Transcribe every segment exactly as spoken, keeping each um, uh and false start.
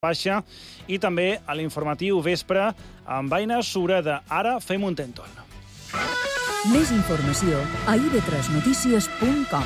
baixa i també a l'informatiu vespre amb Aina Sureda. Ara fem un tèntol. Més informació a i ve tres notícies punt com.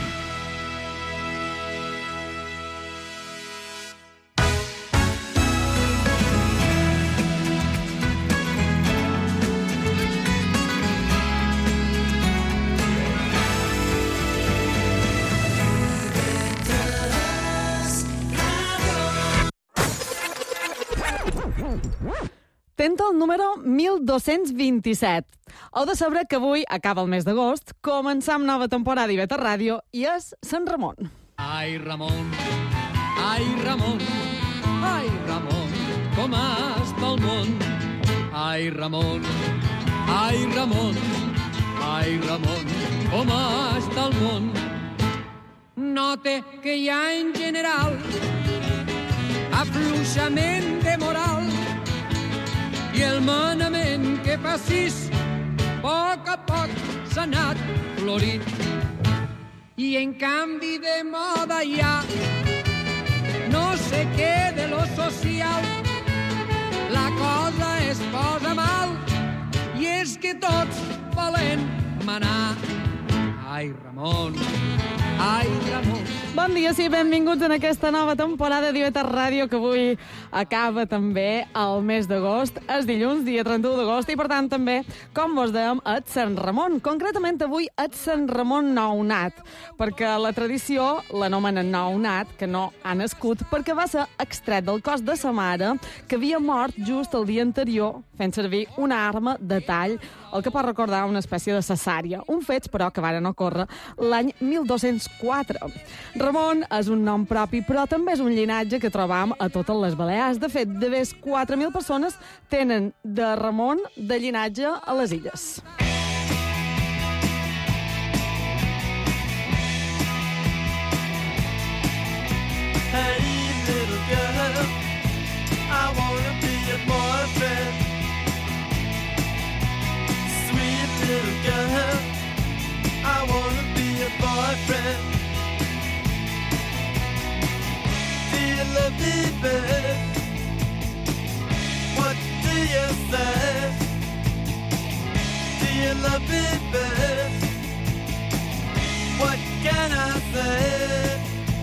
Tèntol número mil dos-cents vint-i-set. Heu de saber que avui acaba el mes d'agost, començam nova temporada i Beta Ràdio i és Sant Ramon. Ai, Ramon, ai, Ramon, ai, Ramon, com està el món? Ai, Ramon, ai, Ramon, ai, Ramon, com està el món? Note que hi ha en general afluixament de moral i el manament que passis a poc a poc s'ha anat florint. I en canvi de moda hi ha no sé què de lo social. La cosa es posa mal i és que tots volen manar. Ai, Ramon, ai, Ramon. Bon dia, sí, benvinguts en aquesta nova temporada d'I V T Ràdio, que avui acaba també el mes d'agost. És dilluns, dia trenta-u d'agost, i per tant també, com vos dèiem, és Sant Ramon. Concretament avui és Sant Ramon nounat, perquè la tradició l'anomenen nounat, que no ha nascut, perquè va ser extret del cos de sa mare, que havia mort just el dia anterior, fent servir una arma de tall, el que pot recordar una espècie de cesària. Un fets, però, que varen ocórrer l'any mil dos-cents quatre. Ramon és un nom propi, però també és un llinatge que trobam a totes les Balears. De fet, de més quatre mil persones tenen de Ramon de llinatge a les illes. Hey, little girl, I wanna be your boyfriend. Sweet little girl, I wanna be your boyfriend. Do you love me, babe? What do you say? Do you love me, babe? What can I say?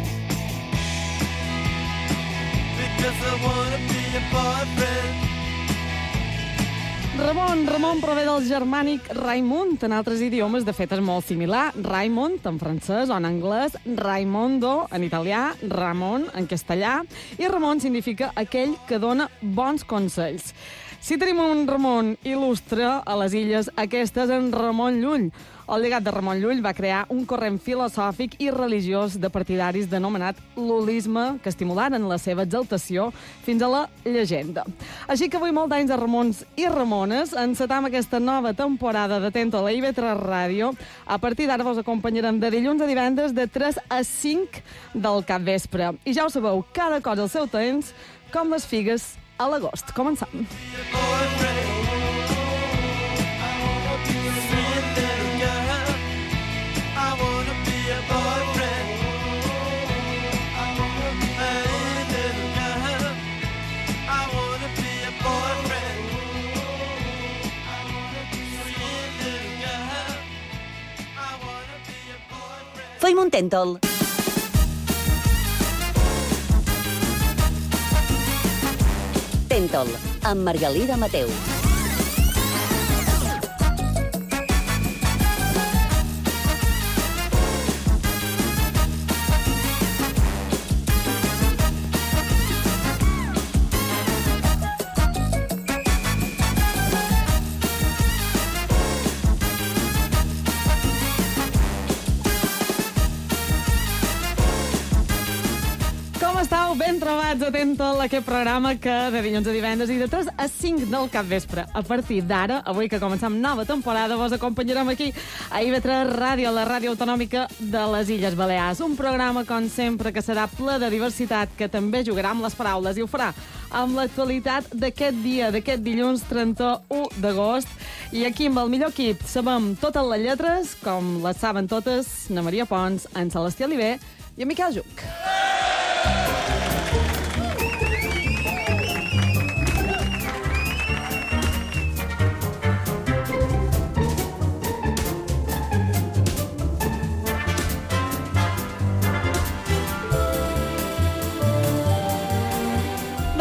Because I wanna be your boyfriend. Ramon, Ramon prové del germànic Raimund, en altres idiomes, de fet, és molt similar. Raimund, en francès o en anglès, Raimondo, en italià, Ramon, en castellà, i Ramon significa aquell que dona bons consells. Si tenim un Ramon il·lustre a les illes, aquest és en Ramon Llull. El llegat de Ramon Llull va crear un corrent filosòfic i religiós de partidaris denomenat l'holisme, que estimularen la seva exaltació fins a la llegenda. Així que avui, molt d'anys de Ramons i Ramones, encetam aquesta nova temporada de Tèntol a I V tres Ràdio. A partir d'ara vos acompanyarem de dilluns a divendres de tres a cinc del capvespre. I ja ho sabeu, cada cosa al seu temps, com les figues a l'agost. Començam. Fem un tèntol. Tèntol, amb Margalida Mateu. Estau ben trobats a Tèntol, aquest programa que de dilluns a divendres i de tres a cinc del capvespre. A partir d'ara, avui que començam nova temporada, vos acompanyarem aquí a I V tres Ràdio, la ràdio autonòmica de les Illes Balears. Un programa, com sempre, que serà ple de diversitat, que també jugarà amb les paraules i ho farà amb l'actualitat d'aquest dia, d'aquest dilluns trenta-u d'agost. I aquí amb el millor equip sabem totes les lletres, com les saben totes na Maria Pons, en Celestí Oliver i en Miquel Juc.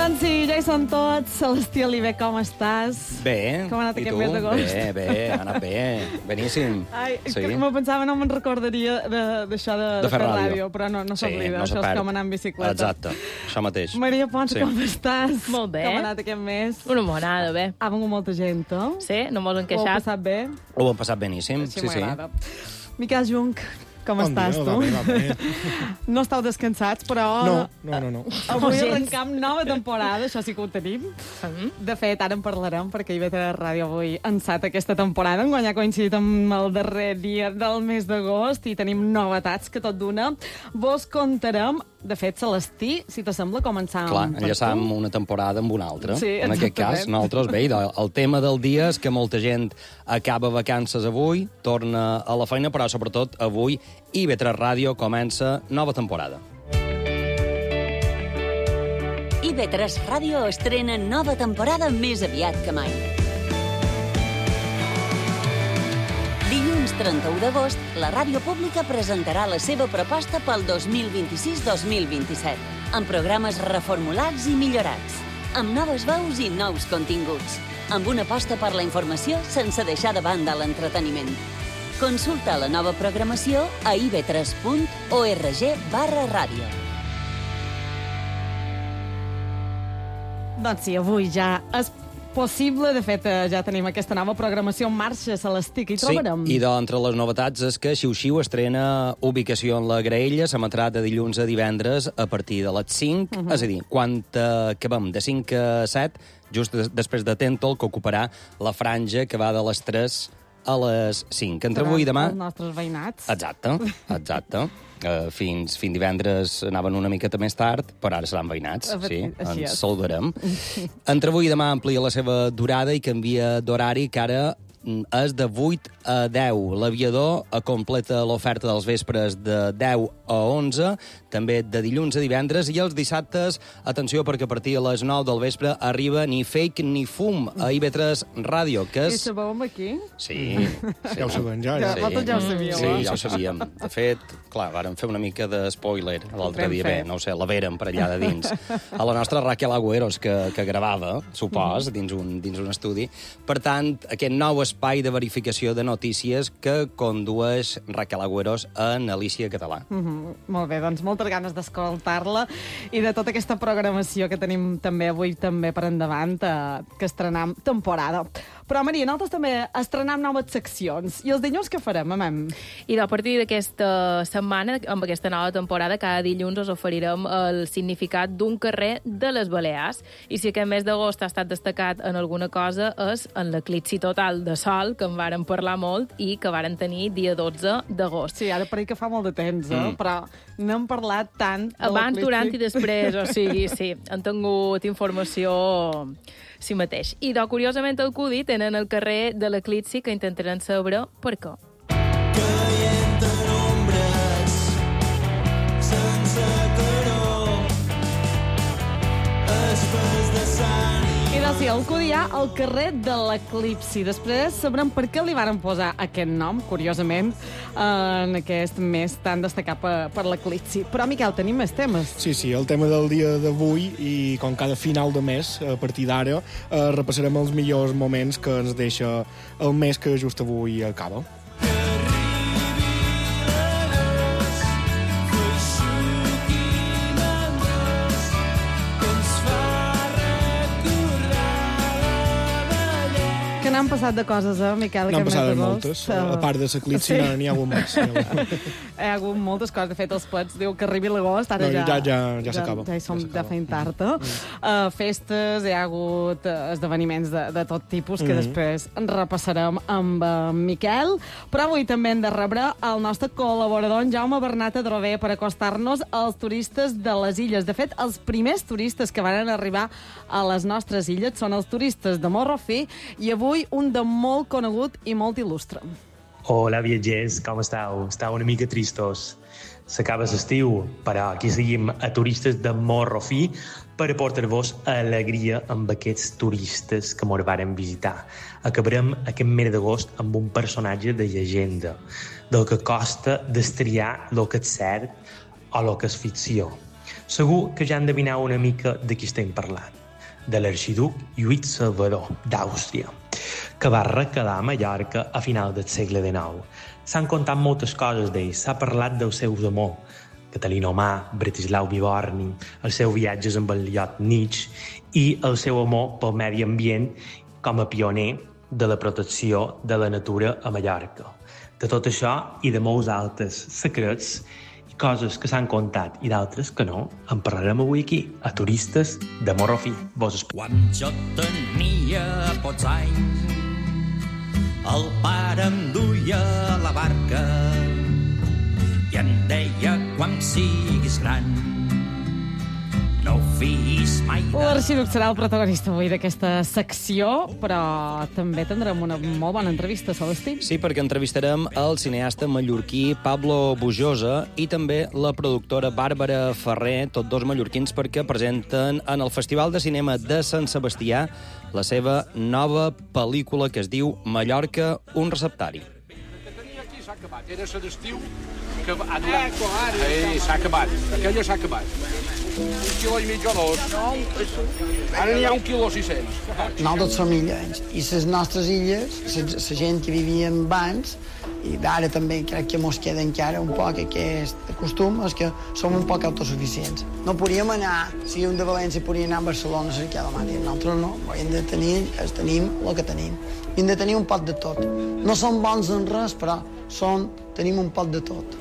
Doncs sí, ja hi són tots. Celestí Oliver, com estàs? Bé. Com ha anat I aquest tu? mes d'agost? Bé, bé, ha anat bé. Beníssim. Ai, sí. que me pensava, no me'n recordaria de- d'això de, de, De fer ràdio. ràdio, però no, no s'oblida, no això se és perd. com anar en bicicleta. Exacte, això mateix. Maria Pons, Sí. com estàs? Molt bé. Com ha anat aquest mes? Una monada, bé. Ha vengut molta gent, eh? Sí, no mos han Ho heu queixat. passat bé? Ho hem passat beníssim, Així sí, sí. m'agrada. Miquel Junc, com Bon estàs dia, tu? va bé, va bé. No estàu descansats, però... No, no, no, no. Avui gens. arrencam nova temporada, això sí que ho tenim. De fet, ara en parlarem, perquè I V tres Ràdio avui ha ençat aquesta temporada, enguany ha coincidit amb el darrer dia del mes d'agost i tenim novetats que tot d'una. Vos contarem, de fet, Celestí, si t'assembla, començar Clar, per enllaçam tu. una temporada amb una altra. Sí, en aquest cas, exactament. nosaltres, bé, el, el tema del dia és que molta gent acaba vacances avui, torna a la feina, però sobretot avui I V tres Ràdio comença nova temporada. I V tres Ràdio estrena nova temporada més aviat que mai. Dilluns trenta-u d'agost, la ràdio pública presentarà la seva proposta pel dos mil vint-i-sis dos mil vint-i-set, amb programes reformulats i millorats, amb noves veus i nous continguts, amb una aposta per la informació sense deixar de banda l'entreteniment. Consulta la nova programació a i v tres punt org barra ràdio. Doncs sí, avui ja és possible. De fet, eh, ja tenim aquesta nova programació en marxa, Celestí, que hi trobarem. Sí, i d'entre les novetats és que Xiu-Xiu estrena ubicació en la Graella, s'emetrà de dilluns a divendres a partir de les cinc, uh -huh. és a dir, quan eh, acabem de cinc a set, just des després de Tentol, que ocuparà la franja que va de les tres a les cinc. Entre avui i demà... Els nostres veïnats. Exacte, exacte. Uh, fins, fins divendres anaven una miqueta més tard, però ara seran veïnats, sí, Així ens és. saludarem. Entre avui i demà amplia la seva durada i canvia d'horari, que ara mm, és de vuit a deu. L'aviador completa l'oferta dels vespres de deu a onze, també de dilluns a divendres, i els dissabtes, atenció, perquè a partir de les nou del vespre arriba Ni Fake ni Fum a I V tres Ràdio, que I és... sabeu aquí? Sí, sí. Ja ho sabem, ja. Ja, ja. vosaltres ja ho sabíeu, Sí, eh? ja ho sabíem. De fet, clar, vàrem fer una mica de spoiler l'altre Vam dia. fer. Bé, no ho sé, la vèrem per allà de dins. A la nostra Raquel Agüeros, que, que gravava, supos, dins un, dins un estudi. Per tant, aquest nou espai de verificació de notícies que condueix Raquel Agüeros en Alicia Català. Mm -hmm. Molt bé, doncs moltes ganes d'escoltar-la i de tota aquesta programació que tenim també avui també per endavant, eh, que estrenam temporada. Però, Maria, nosaltres també estrenam noves seccions. I els dilluns què farem, amem? I a partir d'aquesta setmana, amb aquesta nova temporada, cada dilluns us oferirem el significat d'un carrer de les Balears. I si aquest mes d'agost ha estat destacat en alguna cosa és en l'eclipsi total de sol, que en varen parlar molt i que varen tenir dia dotze d'agost. Sí, ara pareix que fa molt de temps, eh? Mm. Però no hem parlat tant de Abans, l'eclipsi. durant i després, o sigui, sí, han tingut informació si mateix. I, doncs, curiosament, al Cudi tenen el carrer de l'eclipsi que intentaran saber per què. Caient en ombres sense calor, espes de sang I doncs sí, al Cudi hi ha el carrer de l'eclipsi. Després sabrem per què li varen posar aquest nom, curiosament, en aquest mes tan destacat per, per l'eclipsi. Però, Miquel, tenim més temes. Sí, sí, el tema del dia d'avui i com cada final de mes, a partir d'ara, eh, repassarem els millors moments que ens deixa el mes que just avui acaba. Que n'han passat de coses, eh, Miquel? N'han aquest mes passat d'agost. moltes. A part de l'eclipsi, Sí. sí. n'hi ha hagut més. N'hi ha hagut més. Hi ha hagut moltes coses. De fet, els plets diu que arribi l'agost, ara No, ja... ja- ja- ja s'acaba. Ja, ja hi som Ja ja s'acaba. feint tard, eh? Uh, festes, hi ha hagut uh, esdeveniments de, de tot tipus que Mhm. després en repassarem amb uh, Miquel. Però avui també hem de rebre el nostre col·laborador, en Jaume Bernat Adrover, per acostar-nos als turistes de les illes. De fet, els primers turistes que van arribar a les nostres illes són els turistes de Morrofí i avui un de molt conegut i molt il·lustre. Hola, viatgers, com estàu? Estàu una mica tristos. S'acaba l'estiu, però aquí seguim a turistes de Morrofí per aportar-vos alegria amb aquests turistes que mos varen visitar. Acabarem aquest mes d'agost amb un personatge de llegenda, del que costa destriar el que és cert o el que és ficció. Segur que ja endevineu una mica de qui estem parlant, de l'arxiduc Lluís Salvador d'Àustria, que va recalar a Mallorca a final del segle dinou. S'han contat moltes coses d'ell, s'ha parlat dels seus amors, Catalina Omar, Bratislau Viborni, els seus viatges amb el iot Nietzsche i el seu amor pel medi ambient com a pioner de la protecció de la natura a Mallorca. De tot això i de molts altres secrets i coses que s'han contat i d'altres que no, en parlarem avui aquí, a Turistes de Morro Fi. Vos explico. Quan jo tenia pocs anys, el pare em duia a la barca i em deia, quan siguis gran, no fis mai de... L'arxiduc serà el protagonista avui d'aquesta secció, però també tindrem una molt bona entrevista, Celestí. Sí, perquè entrevistarem el cineasta mallorquí Pablo Bujosa i també la productora Bàrbara Ferrer, tots dos mallorquins, perquè presenten en el Festival de Cinema de Sant Sebastià la seva nova pel·lícula que es diu Mallorca, un receptari. S'ha acabat, era la d'estiu que ha durat... Eh, s'ha acabat, aquella s'ha acabat. Un quilo i mig o dos. Ara n'hi ha un quilo sis-cents. Nosaltres som illencs, i les nostres illes, la gent que vivia abans, i ara també crec que mos queda encara un poc aquest costum, és que som un poc autosuficients. No podíem anar, si un de València podia anar a Barcelona a cercar la mània, nosaltres no, hem de tenir, es tenim el que tenim. Hem de tenir un pot de tot. No som bons en res, però som, tenim un pot de tot.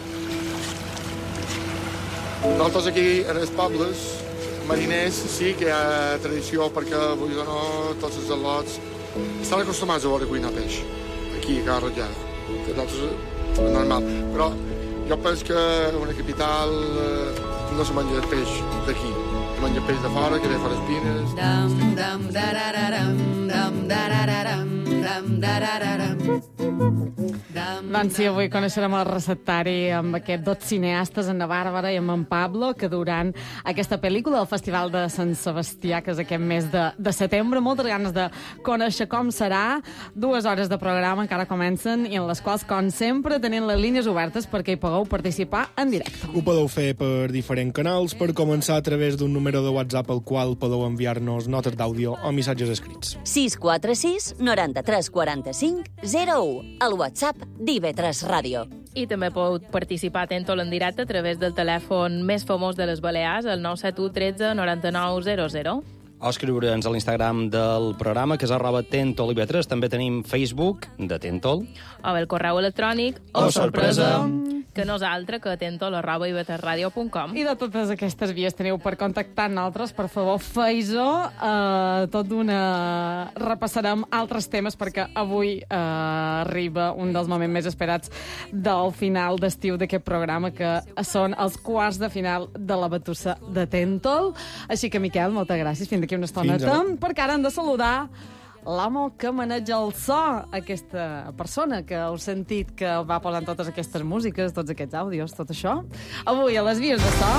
Nosaltres aquí, en els pobles mariners, sí que hi ha tradició, perquè, vull dir, no, tots els al·lots estan acostumats a veure cuinar peix, aquí a Can Rotllada. Nosaltres és normal, però jo penso que en una capital no se menja peix d'aquí, se menja peix de fora, que ve fora espines. Dam, dam, darararam, dam, darararam, dam, darararam. Doncs sí, avui coneixerem el receptari amb aquests dos cineastes, en Bàrbara i amb en Pablo, que duran aquesta pel·lícula del Festival de Sant Sebastià, que és aquest mes de, de setembre. Moltes ganes de conèixer com serà. Dues hores de programa encara comencen i en les quals, com sempre, tenen les línies obertes perquè hi pugueu participar en directe. Ho podeu fer per diferents canals, per començar a través d'un número de WhatsApp al qual podeu enviar-nos notes d'àudio o missatges escrits. sis quatre sis, noranta-tres, quaranta-cinc, zero u, el WhatsApp d'I V tres Ràdio. I també podeu participar atentol en directe a través del telèfon més famós de les Balears, el nou set u tretze noranta-nou zero zero. O escriure'ns a l'Instagram del programa, que és arroba Tentol I V tres. També tenim Facebook de Tentol. O bé el correu electrònic, o, oh, sorpresa, que no és altre que tentol arroba i v tres ràdio punt com. I de totes aquestes vies teniu per contactar amb nosaltres, per favor, feu-ho. Uh, tot d'una... Repassarem altres temes, perquè avui uh, arriba un dels moments més esperats del final d'estiu d'aquest programa, que són els quarts de final de la Batussa de Tentol. Així que, Miquel, moltes gràcies. Fins d'aquí una estoneta, perquè ara hem de saludar l'amo que maneja el so, aquesta persona que heu sentit que va posant totes aquestes músiques, tots aquests àudios, tot això. Avui a les vies de so,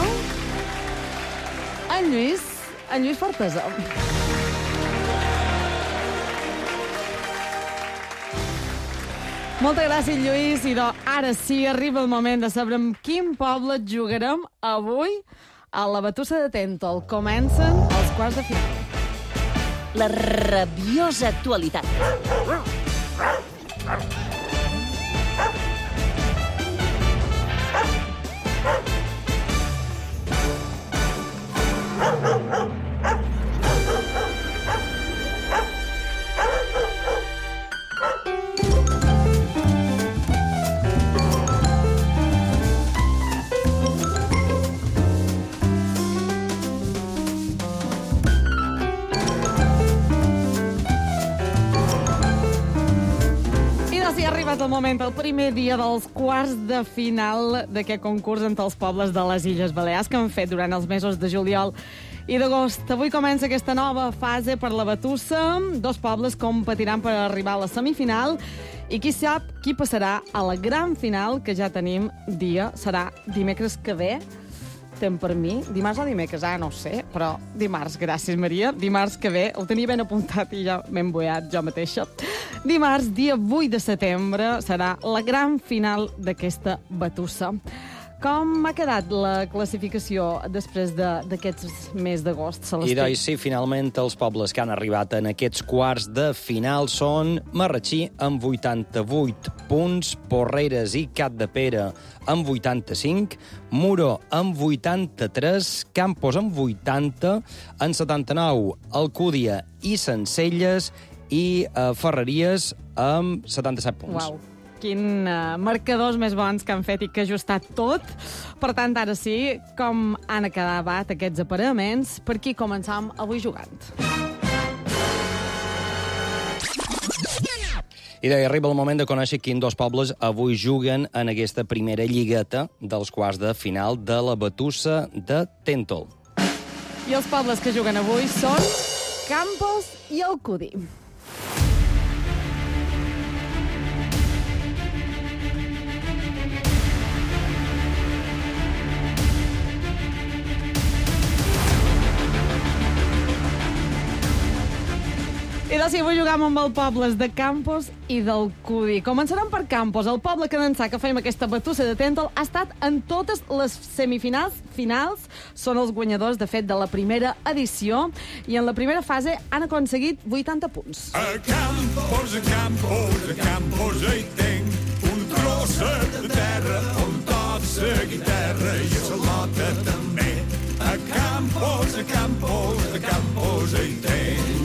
en Lluís, en Lluís Fortesa. Moltes gràcies, Lluís. I doncs, ara sí, arriba el moment de saber amb quin poble jugarem avui a la Batussa de Tentol. Comencen els quarts de final. La rabiosa actualitat. El moment, el primer dia dels quarts de final d'aquest concurs entre els pobles de les Illes Balears que han fet durant els mesos de juliol i d'agost. Avui comença aquesta nova fase per la Batussa. Dos pobles competiran per arribar a la semifinal i qui sap qui passarà a la gran final, que ja tenim dia. Serà dimecres que ve. Temps per mi. Dimarts o dimecres? Ah, no ho sé, però dimarts, gràcies, Maria. Dimarts que ve, el tenia ben apuntat i ja m'he emboiat jo mateixa. Dimarts, dia vuit de setembre, serà la gran final d'aquesta Batussa. Com ha quedat la classificació després d'aquests mes d'agost, Celestí? I doncs sí, finalment els pobles que han arribat en aquests quarts de final són Marratxí amb vuitanta-vuit punts, Porreres i Capdepera amb vuitanta-cinc, Muro amb vuitanta-tres, Campos amb vuitanta, en setanta-nou Alcúdia i Sencelles i eh, Ferreries amb setanta-set punts. Uau. Quin uh, marcadors més bons que han fet i que ha ajustat tot. Per tant, ara sí, com han acabat aquests apareaments, per aquí començam avui jugant. I deia, arriba el moment de conèixer quins dos pobles avui juguen en aquesta primera lligueta dels quarts de final de la Batussa de Tèntol. I els pobles que juguen avui són Campos i Alcúdia. I doncs sí, avui jugam amb els pobles de Campos i d'Alcúdia. Començarem per Campos. El poble que d'ençà que fèiem aquesta Batussa de Tèntol ha estat en totes les semifinals, finals. Són els guanyadors, de fet, de la primera edició. I en la primera fase han aconseguit vuitanta punts. A Campos, a Campos, a Campos hi tinc un trosset de terra on tot la guitarra i la lota també. A Campos, a Campos, a Campos hi tinc.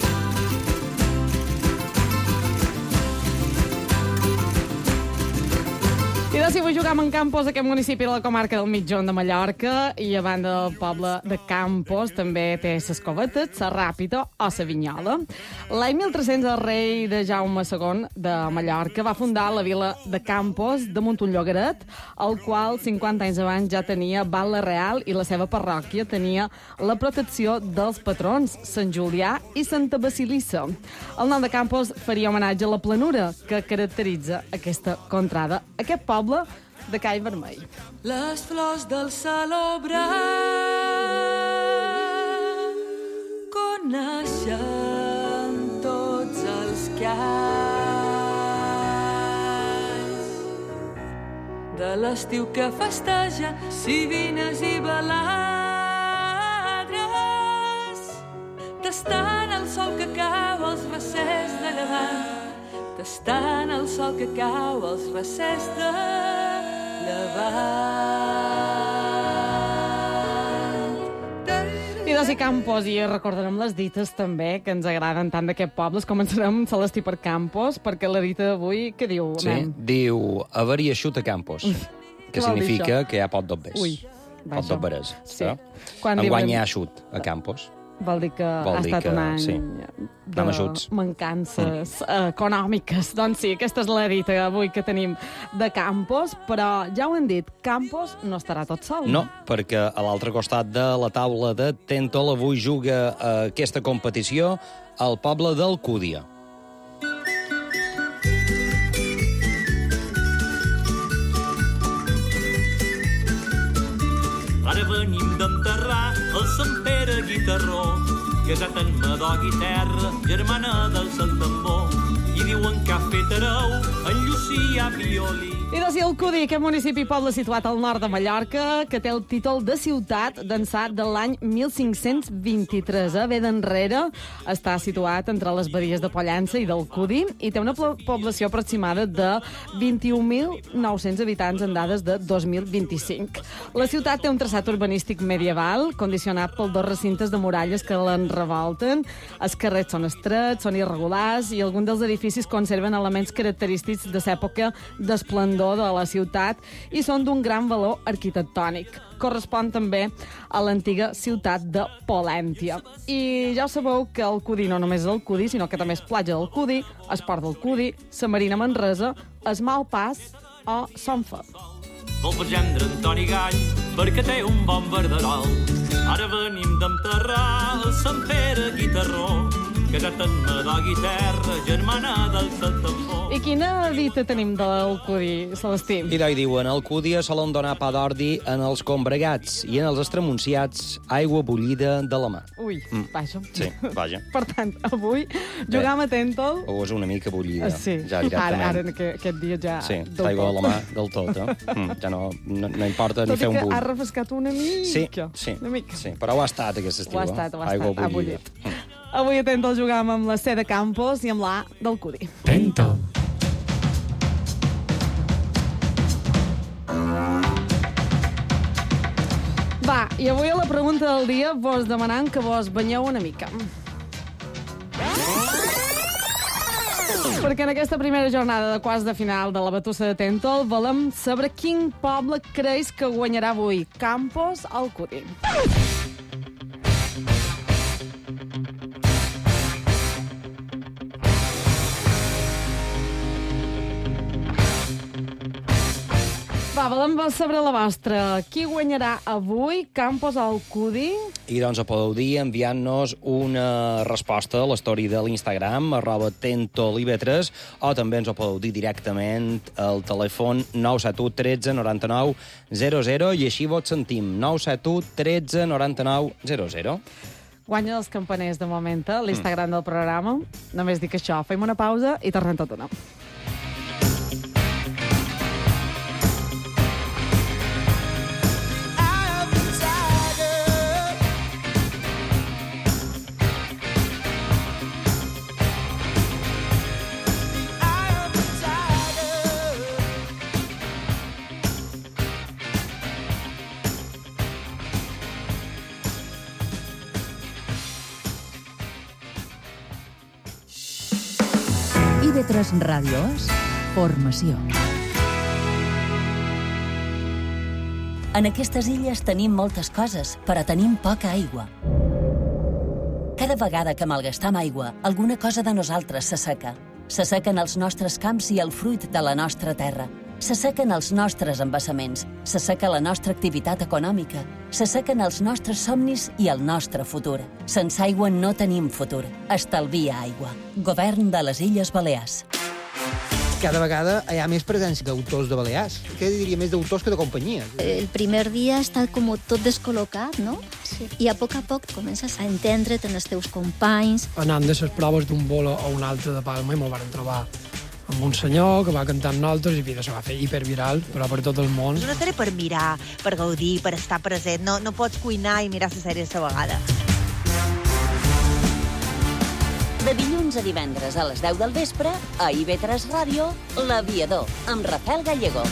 I doncs si vull jugar en Campos, aquest municipi de la comarca del Mitjón de Mallorca, i a banda del poble de Campos també té ses covetes, sa Ràpita o sa Vinyola. L'any mil tres-cents el rei de Jaume segon de Mallorca va fundar la vila de Campos damunt un llogaret, el qual cinquanta anys abans ja tenia Val Real i la seva parròquia tenia la protecció dels patrons, Sant Julià i Santa Basilissa. El nom de Campos faria homenatge a la planura que caracteritza aquesta contrada. Aquest poble de Call Vermell. Les flors del salobre coneixen tots els calls de l'estiu que festeja sivines i baladres, tastant el sol que cau als recers de llevant, tastant el sol que cau als recers de llevant. I doncs i Campos, i recordarem les dites també, que ens agraden tant d'aquest poble. Començarem, Celestí, per Campos, perquè la dita d'avui, què diu? Sí, nen? Diu avaria eixut a Campos, que significa que hi ha pot d'obres. Ui, pot d'obres. Sí. Quan Enguany hi ha eixut a Campos. Vol dir que Vol ha dir estat que, un any sí. de mancances mm. econòmiques. Doncs sí, aquesta és la dita avui que tenim de Campos, però ja ho hem dit, Campos no estarà tot sol. No, perquè a l'altre costat de la taula de Tèntol avui juga a aquesta competició el poble d'Alcúdia. Ara venim d'enterrar el Sant Pere Guitarró, casat en Madog i Terra, germana del Sant Tambor, i diuen que ha fet hereu en Llucià Violí. I doncs Alcúdia, aquest municipi i poble situat al nord de Mallorca, que té el títol de ciutat d'ençà de l'any mil cinc-cents vint-i-tres. A ve d'enrere està situat entre les badies de Pollença i d'Alcúdia i té una població aproximada de vint-i-un mil nou-cents habitants en dades de dos mil vint-i-cinc. La ciutat té un traçat urbanístic medieval, condicionat pels dos recintes de muralles que l'enrevolten. Els carrers són estrets, són irregulars i alguns dels edificis conserven elements característics de l'època d'esplendor de la ciutat i són d'un gran valor arquitectònic. Correspon també a l'antiga ciutat de Polèntia. I ja ho sabeu que Alcúdia no només és Alcúdia, sinó que també és platja d'Alcúdia, Esport d'Alcúdia, la Marina Manresa, es Mau Pas o Sonfa. Vol per gendre Antoni Gall, perquè té un bon verderol. Ara venim d'enterrar el Sant Pere Guitarró, casat en Madog i Terra, germana del Sant Tambor. I quina dita tenim del Cudi, Celestí? I d'oi diuen, al Cudi solen donar pa d'ordi en els combregats i en els estremunciats aigua bullida de la mà. Ui, Mm. vaja. Sí, vaja. Per tant, avui jugam a Tentol. O és una mica bullida, Sí, ja directament. ara, ara en aquest, aquest dia ja... Sí, del l'aigua a tot. la mà del tot, eh? Mm, ja no, no, no importa Tot ni fer i un que bull. ha refrescat una mica. Sí, sí, Una mica. sí, però ho ha estat aquest estiu, Ho ha eh? estat, ho ha Aigua estat, ha bullida. bullit. Avui a Tentol jugam amb la C de Campos i amb l'A del Cudi. Tentol. Va, i avui a la pregunta del dia vos demanant que vos banyeu una mica. Perquè en aquesta primera jornada de quarts de final de la batussa de Tentol volem saber quin poble creus que guanyarà avui, Campos o el Cudi. Va, volem saber la vostra. Qui guanyarà avui, Campos o el Cudi? I doncs ho podeu dir enviant-nos una resposta a l'story de l'Instagram, arroba tentol i be tres, o també ens ho podeu dir directament al telèfon nou set u tretze noranta-nou zero zero i així vos sentim. nou set u tretze noranta-nou zero zero. Guanya els campaners de moment, a l'Instagram del programa. Només dic això, fem una pausa i tornem tot una. I be tres Ràdio és formació. En aquestes illes tenim moltes coses, però tenim poca aigua. Cada vegada que malgastam aigua, alguna cosa de nosaltres s'asseca. S'assequen els nostres camps i el fruit de la nostra terra. S'assequen els nostres embassaments, s'asseca la nostra activitat econòmica, s'assequen els nostres somnis i el nostre futur. Sense aigua no tenim futur. Estalvia aigua. Govern de les Illes Balears. Cada vegada hi ha més presència d'autors de Balears. Què diria, més d'autors que de companyies. El primer dia està com tot descol·locat, no? Sí. I a poc a poc comences a entendre't en els teus companys. Anant de les proves d'un bolo a un altre de Palma i me'l van trobar amb un senyor que va cantar amb nosaltres i vida, se va fer hiperviral, però per tot el món. És una sèrie per mirar, per gaudir, per estar present. No, no pots cuinar i mirar la sèrie a la vegada. De dilluns a divendres a les deu del vespre, a I be tres Ràdio, L'Aviador, amb Rafael Gallego.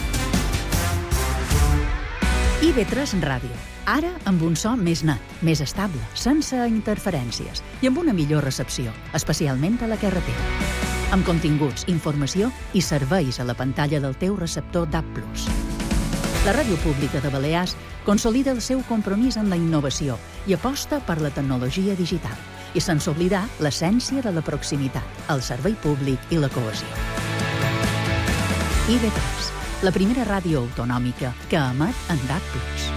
I be tres Ràdio. Ara amb un so més net, més estable, sense interferències i amb una millor recepció, especialment a la carretera. Amb continguts, informació i serveis a la pantalla del teu receptor D A B plus. La Ràdio Pública de Balears consolida el seu compromís en la innovació i aposta per la tecnologia digital, i sense oblidar l'essència de la proximitat, el servei públic i la cohesió. I be tres, la primera ràdio autonòmica que emet en D A B plus.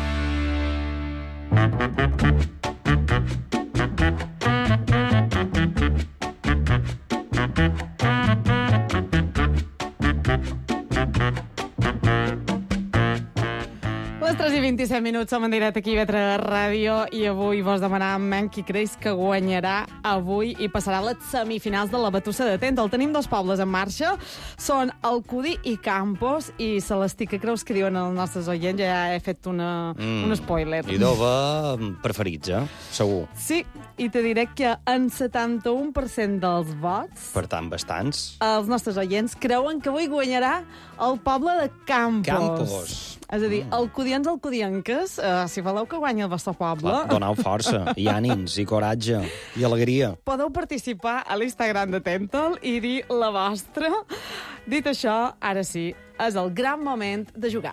vint-i-set minuts, som en directe aquí a be tres Ràdio i avui vos demanàvem qui creus que guanyarà avui i passarà a les semifinals de la batussa de Tentol. Tenim dos pobles en marxa, són el Cudi i Campos, i Celestí, què creus que diuen els nostres oients? Ja he fet una, mm. un spoiler. I d'ova preferits, eh? Segur. Sí, i te diré que en setanta-un per cent dels vots, per tant, bastants, els nostres oients creuen que avui guanyarà el poble de Campos. Campos. És a dir, el cudians, el cudianques, uh, si voleu que guanyi el vostre poble... Clar, doneu força, i ànims, i coratge, i alegria. Podeu participar a l'Instagram de Tentol i dir la vostra. Dit això, ara sí, és el gran moment de jugar.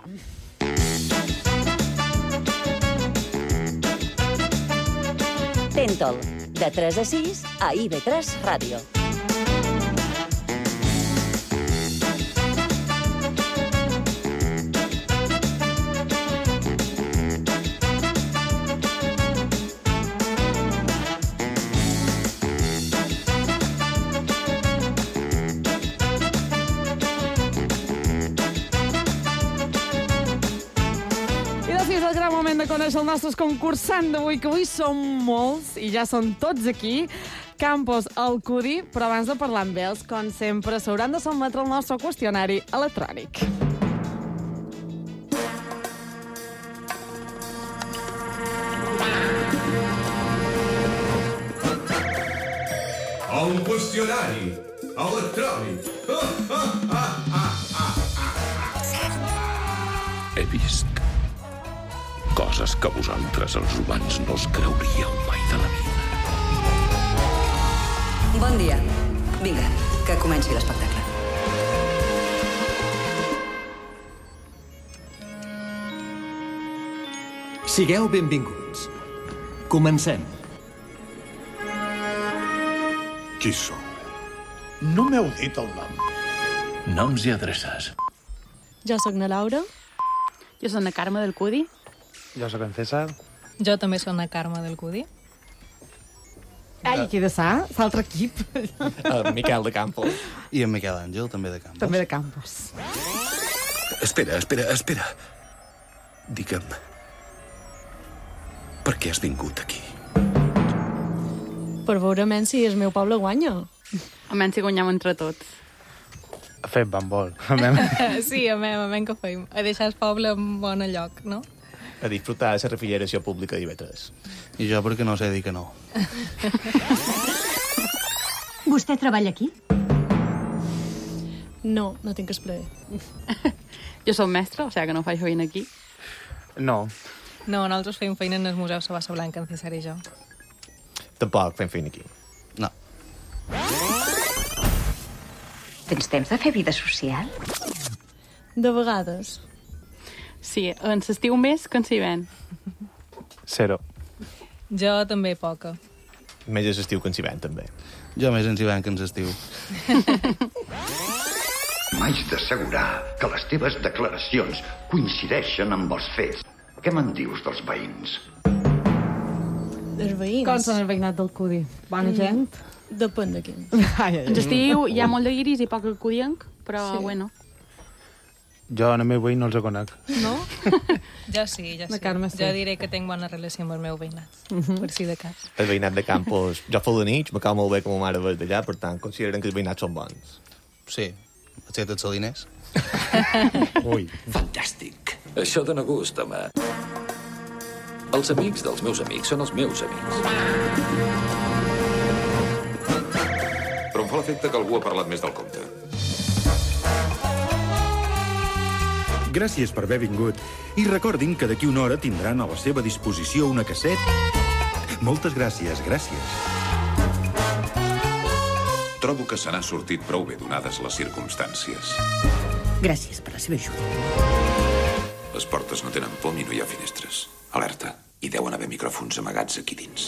Tentol, de tres a sis, a I be tres Ràdio. de conèixer els nostres concursants d'avui, que avui són molts i ja són tots aquí. Campos, Alcudi, però abans de parlar amb ells, com sempre, s'hauran de sotmetre el nostre qüestionari electrònic. El qüestionari electrònic. He vist coses que vosaltres, els humans, no us creuríeu mai de la vida. Bon dia. Vinga, que comenci l'espectacle. Sigueu benvinguts. Comencem. Qui sou? No m'heu dit el nom. Noms i adreces. Jo sóc na Laura. Jo sóc na Carme del Cudi. Jo sóc en César. Jo també sóc na Carme del Cudi. Ai, qui de sa? L'altre equip. El Miquel de Campos. I en Miquel Àngel, també de Campos. També de Campos. Espera, espera, espera. Digue'm, per què has vingut aquí? Per veure menys si el meu poble guanya. Almenys si guanyem entre tots. A fer bambol. Sí, a mi, a mi que feim. A deixar el poble en bon lloc, no? A disfrutar de la refrigeració pública d'I V tres. I jo perquè no sé dir que no. Vostè treballa aquí? No, no tinc esplai. Jo soc mestra, o sigui que no faig feina aquí. No. No, nosaltres feim feina en el Museu Sabassa Blanca, en César i jo. Tampoc fem feina aquí. No. Tens temps de fer vida social? De vegades. Sí, en l'estiu més que en s'hi-ven. Zero. Jo també poca. Més a l'estiu que en s'hi-ven, també. Jo més en s'hi-ven que en l'estiu. M'haig d'assegurar que les teves declaracions coincideixen amb els fets. Què me'n dius dels veïns? Els veïns? Com són el veïnat del Cudi? Bona mm. gent? Depèn de quin. Ai, ai, en l'estiu hi ha molt de guiris i poc cudienc, però Sí. bueno. Jo a meu veí no els conec. No? Jo sí, jo sí. Carme, sí. Jo diré que tinc bona relació amb el meu veïnat, Mhm. per si de cas. El veïnat de Campos, jo fa de nit, me cau molt bé que ma mare ve d'allà, per tant, consideren que els veïnats són bons. Sí, excepte els saliners. Ui. Fantàstic. Això dona gust, home. Els amics dels meus amics són els meus amics. Però em fa l'efecte que algú ha parlat més del compte. Gràcies per haver vingut. I recordin que d'aquí una hora tindran a la seva disposició una casset. Moltes gràcies, gràcies. Trobo que se n'ha sortit prou bé donades les circumstàncies. Gràcies per la seva ajuda. Les portes no tenen pom i no hi ha finestres. Alerta. Hi deuen haver micròfons amagats aquí dins.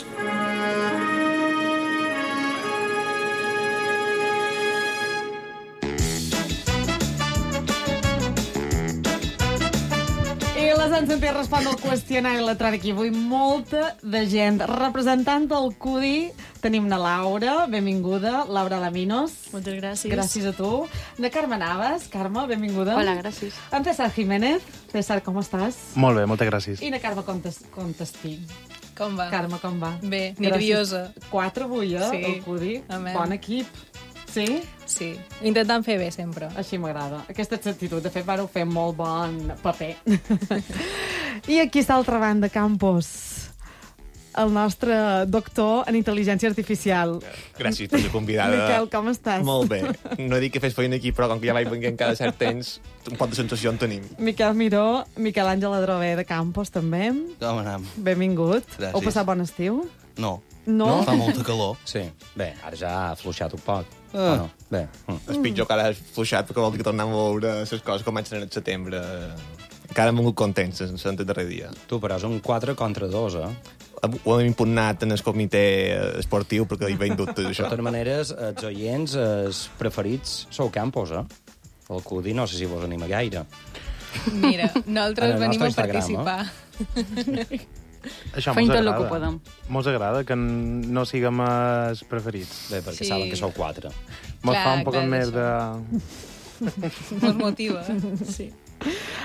I les han sentit respondre al qüestionari electrònic i avui molta de gent. Representant del Cudi tenim na Laura, benvinguda. Laura Laminos. Moltes gràcies. Gràcies a tu. Na Carme Navas. Carme, benvinguda. Hola, gràcies. En César Jiménez. César, com estàs? Molt bé, moltes gràcies. I na Carme, com t'es- com t'estic? Com va? Carme, com va? Bé, Gràcies. nerviosa. Quatre avui, eh? Sí. El Cudi. Amén. Bon equip. Sí? Sí. Intentant fer bé, sempre. Així m'agrada. Aquesta actitud. De fet, vareu fer molt bon paper. I aquí està l'altra banda, Campos. El nostre doctor en intel·ligència artificial. Gràcies per ser convidada. Miquel, com estàs? Molt bé. No dic que fes feina aquí, però com que ja vaig venint cada cert temps, un pot de sensació en tenim. Miquel Miró, Miquel Àngel Adrover de Campos, també. Com anem? Benvingut. Gràcies. Heu passat bon estiu? No. No? Fa molta calor. Sí. Bé, ara ja ha afluixat un poc. Ah. No? Bé. Mm. És pitjor que ara has fluixat perquè vol dir que tornem a veure les coses com comencen en setembre. Encara hem vingut contents en el darrer dia. Tu, però és un quatre contra dos, eh? Ho hem impugnat en el comitè esportiu perquè hi veiem dubtes De d'això. totes maneres, els oients, els preferits, sou Campos, eh? El Cudi no sé si vos anima gaire. Mira, nosaltres En el venim a nostre participar. Això Feim mos tot el que agrada. podem. Mos agrada que no siguem els preferits. Bé, perquè Sí. saben que sou quatre. Mos Clar, fa un poc clar, més això. de... Mos motiva. Sí.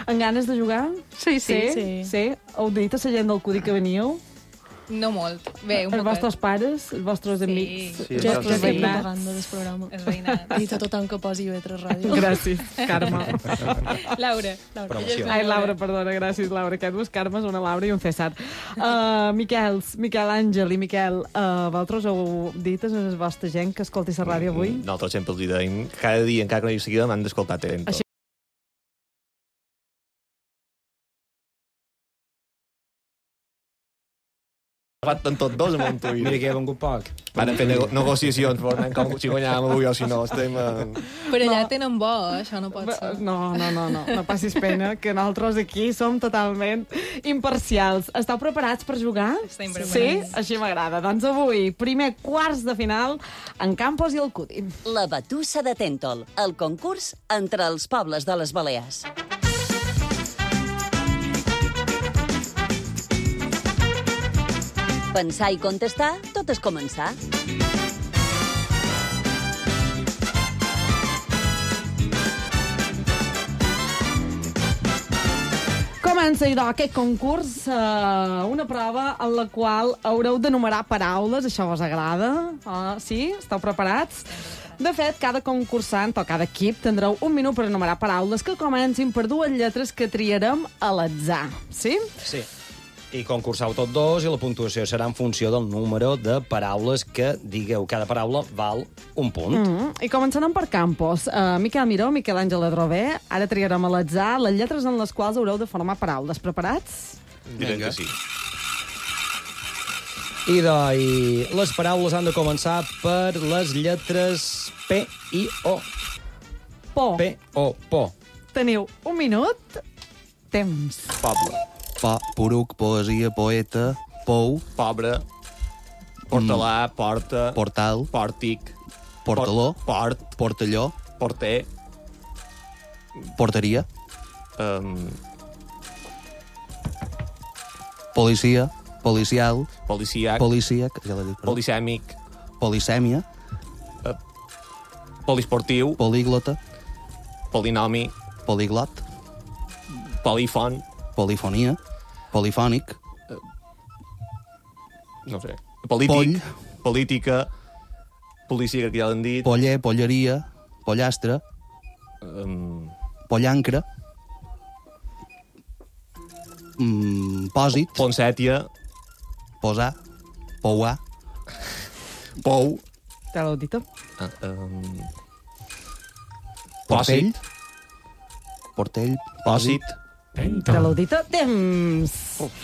Amb ganes de jugar? Sí, sí. Sí? Sí? Heu dit a la gent del Cudi que veníeu? No molt. Bé, un Els poquet. vostres pares, els vostres amics... Sí, Jo els he fet veïnats. propaganda del programa. Els veïnats. He dit a tothom que posi I V tres Ràdio. Gràcies, Carme. Laura. Laura. Promoció. Ai, Laura, perdona, gràcies, Laura. Aquest dos Carmes, una Laura i un César. Uh, Miquel, Miquel Àngel i Miquel, uh, vosaltres heu dit a la vostra gent que escolti la ràdio avui? Nosaltres sempre els deim, cada dia, encara que no hi seguida, m'han d'escoltar Talento. Així- Fan tot dos amb un tuit. Mira que he vengut poc. Van fer nego negociacions, però anem com si guanyàvem avui o si no, estem... Eh... Per allà tenen bo, eh? Això no pot ser. No, no, no, no, no passis pena, que nosaltres aquí som totalment imparcials. Esteu preparats per jugar? Estem Sí? preparats. Així m'agrada. Doncs avui, primer quarts de final, en Campos i el Cudi. La Batussa de Tèntol, el concurs entre els pobles de les Balears. Pensar i contestar, tot és començar. Comença, idò, aquest concurs, eh, una prova en la qual haureu d'enumerar paraules, això vos agrada? Uh, sí? Esteu preparats? De fet, cada concursant o cada equip tindreu un minut per enumerar paraules que comencin per dues lletres que triarem a l'atzar, sí? Sí. I concursau tots dos i la puntuació serà en funció del número de paraules que digueu. Cada paraula val un punt. Mm -hmm. I començarem per Campos. Uh, Miquel Miró, Miquel Àngel Adrové. Ara triarem a l'atzar les lletres en les quals haureu de formar paraules. Preparats? Direm que sí. I, do, i les paraules han de començar per les lletres P i O. Po. P, O, po. Teniu un minut. Temps. Poble. Pa, poruc, poesia, poeta, pou, Pobre. Portalà, porta. portal, Pòrtic. portaló, Port. portalló, Porter. porteria, Um, policia, policial, policiac. policíac, ja l'he dit, perdó. Polisèmic. Polisèmia, Polisportiu. políglota, Polinomi. poliglot, Polifon. polifonia, polifònic, No sé. Polític. Poll. Política. Policia, que ja l'han dit. poller, polleria, pollastre, Um, pollancre, mm, pòsit, Ponsètia. posar, pouar, Pou. Te l'heu dit? Uh, um, portell, Pòsit. portell, Pòsit. Te l'heu dit? Temps!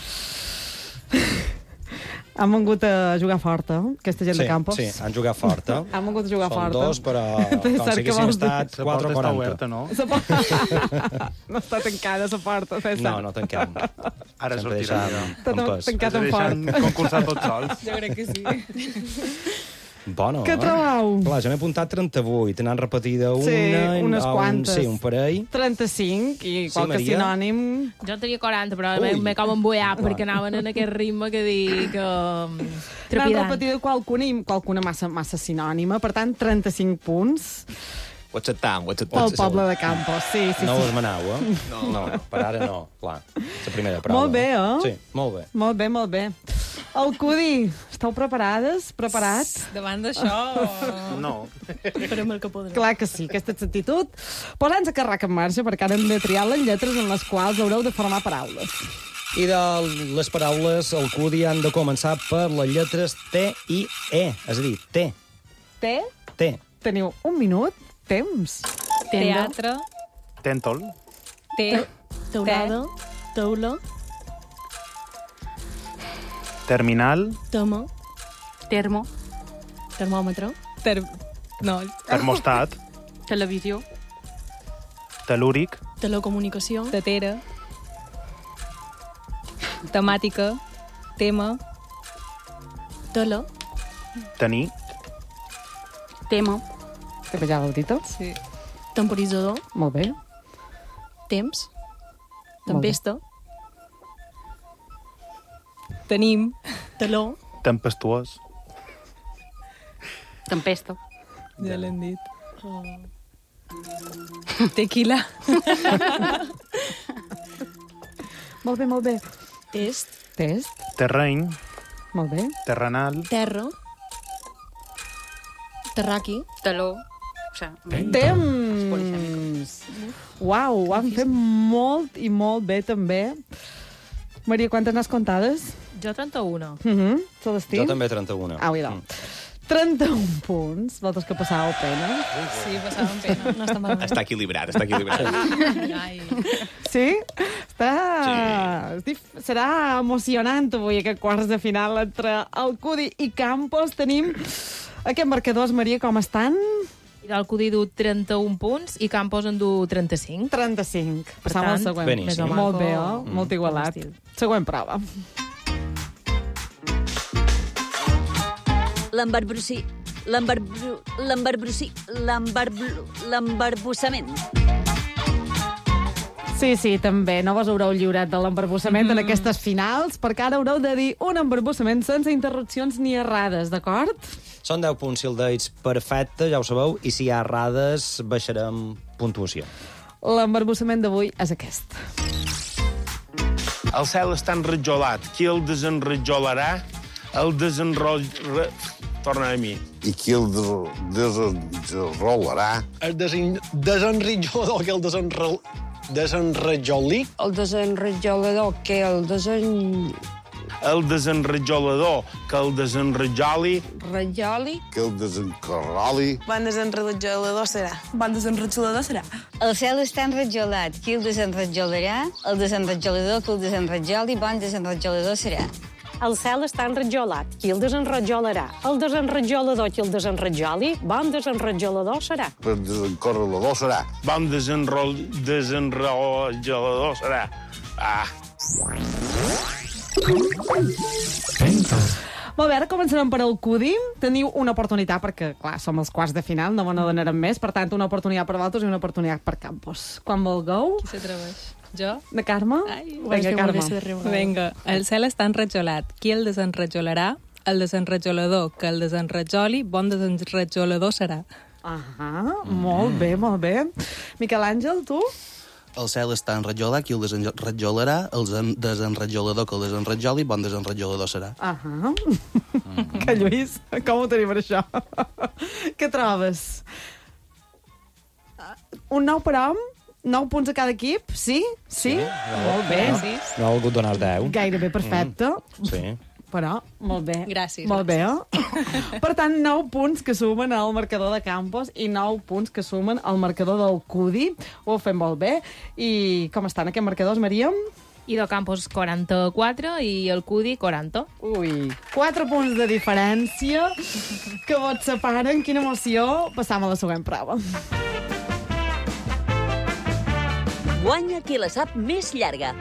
Han vingut a jugar fort, eh? Aquesta gent Sí, de Campos. sí, han jugat fort, eh? Han vingut a jugar Són fort. dos, però Té com cert si que haguéssim vols dir. estat La quatre porta quaranta. està oberta, no? La porta- No està tancada, la porta, César. No, no tanquem. Ara Sempre sortirà. deixant Tot en pes. tancat en Deixant fort. concursar tots sols. Jo crec que sí. Bueno, Què eh? trobeu? Clar, jo m'he apuntat trenta-vuit, n'han repetida una... Sí, i- unes o un- quantes. Sí, un parell. trenta-cinc i Sí, qualque Maria? sinònim... Jo en tenia quaranta, però Ui. m'he com emboiat, Clar. perquè anaven en aquest ritme que dic... Um, N'han trepidant. repetit qualcuna i qualcuna massa, massa sinònima, per tant, trenta-cinc punts Ho acceptam, ho acceptam. pel poble de Campos. Sí, sí, No sí. us manau, eh? No. no, per ara no, clar. La primera paraula. Molt bé, eh? Sí, molt bé. Molt bé, molt bé. El Cudi, esteu preparades? Preparats? Davant d'això... No. Farem el que podrem. Clar que sí, aquesta és l'actitud. Posa'ns a carrac en marxa, perquè ara hem de triar les lletres en les quals haureu de formar paraules. I de les paraules, el Cudi han de començar per les lletres T i E. És a dir, T, T, T. teniu un minut, temps. Teatre. Tèntol. Te. Teulada, teula, Terminal. tema, Termo, termòmetre, Ter... No. Termostat. televisió, Telúric. telecomunicació, Tetera. Temàtica. Tema. tele, Tenir. tema, Que ja l'heu dit? Sí. temporitzador, Molt bé. temps, Molt bé. tempesta, Tenim. taló, Tempestuós. tempesta, Ja l'hem dit. Tequila. Molt bé, molt bé. Test. Test. Terreny. Molt bé. Terrenal. Terra. Terraqui. Taló. O sigui, Temps! Uau, ho han fet molt i molt bé, també. Maria, quantes n'has comptades? Jo trenta-una. Uh -huh. Celestí? Jo també trenta-una. Au, idò. Mm. trenta-un punts. Vosaltres que passàveu pena. Sí, passàvem pena. No està malament. Està equilibrat, està equilibrat. Ai. Sí? Està... Sí. Serà emocionant avui aquest quarts de final entre Alcudi i Campos. Tenim aquests marcadors, Maria, com estan? El Cudi du trenta-un punts i Campos en du trenta-cinc. trenta-cinc. Per Passam tant, al següent. Beníssim. Molt bé, oh? Mm. Molt igualat. Següent prova. L'embarbrossi... L'embarbru... L'embarbrossi... L'embarbru... L'embarbussament. Sí, sí, també. No vos haureu lliurat de l'embarbussament mm. en aquestes finals, perquè ara haureu de dir un embarbussament sense interrupcions ni errades, d'acord? Són deu punts si el deis perfecte, ja ho sabeu, i si hi ha errades baixarem puntuació. L'embarbussament d'avui és aquest. El cel està enrajolat. Qui el desenrajolarà? El desenrol... Re... Torna a mi. I qui el desenrolarà? El desen... desenrajolador que el desenrol... desenrajoli? El desenrajolador que el desen... El desenrajolador que el desenrajoli. Rajoli? Que el desencarroli. Bon desenrajolador serà. Bon desenrajolador serà. El cel està enrajolat. Qui el desenrajolarà? El desenrajolador que el desenrajoli. Bon desenrajolador serà. El cel està enrajolat. Qui el desenrajolarà? El desenrajolador qui el desenrajoli. Bon desenrajolador serà. Per desencorrelador serà. Bon desenrol... desenrajolador serà. Ah. Molt bé, ara començarem per el Cudi. Teniu una oportunitat, perquè, clar, som els quarts de final, no me n'adonarem més. Per tant, una oportunitat per vosaltres i una oportunitat per Campos. Quan vulgueu. Qui s'atreveix? Jo? De Carme? Ai, Vinga, Carme. Vinga, el cel està enrajolat. Qui el desenrajolarà? El desenrajolador que el desenrajoli, bon desenrajolador serà. Ah, molt bé, molt bé. Miquel Àngel, tu? El cel està enrajolat, qui el desenrajolarà, el desenrajolador que el desenrajoli, bon desenrajolador serà. Ah, mm-hmm. Que Lluís, com ho tenim això? Què trobes? Un nou per hom? Nou punts a cada equip? Sí? Sí? sí molt bé. No, no ha volgut donar deu. Gairebé perfecte. Mm. Sí. Però, molt bé. Gràcies. Molt bé, oh? Per tant, nou punts que sumen al marcador de Campos i nou punts que sumen al marcador del Cudi. Ho heu fet molt bé. I com estan aquests marcadors, Maria? I del Campos quaranta-quatre i el Cudi quaranta. Ui, quatre punts de diferència que vos separen. Quina emoció. Passam a la següent prova. Guanya qui la sap més llarga.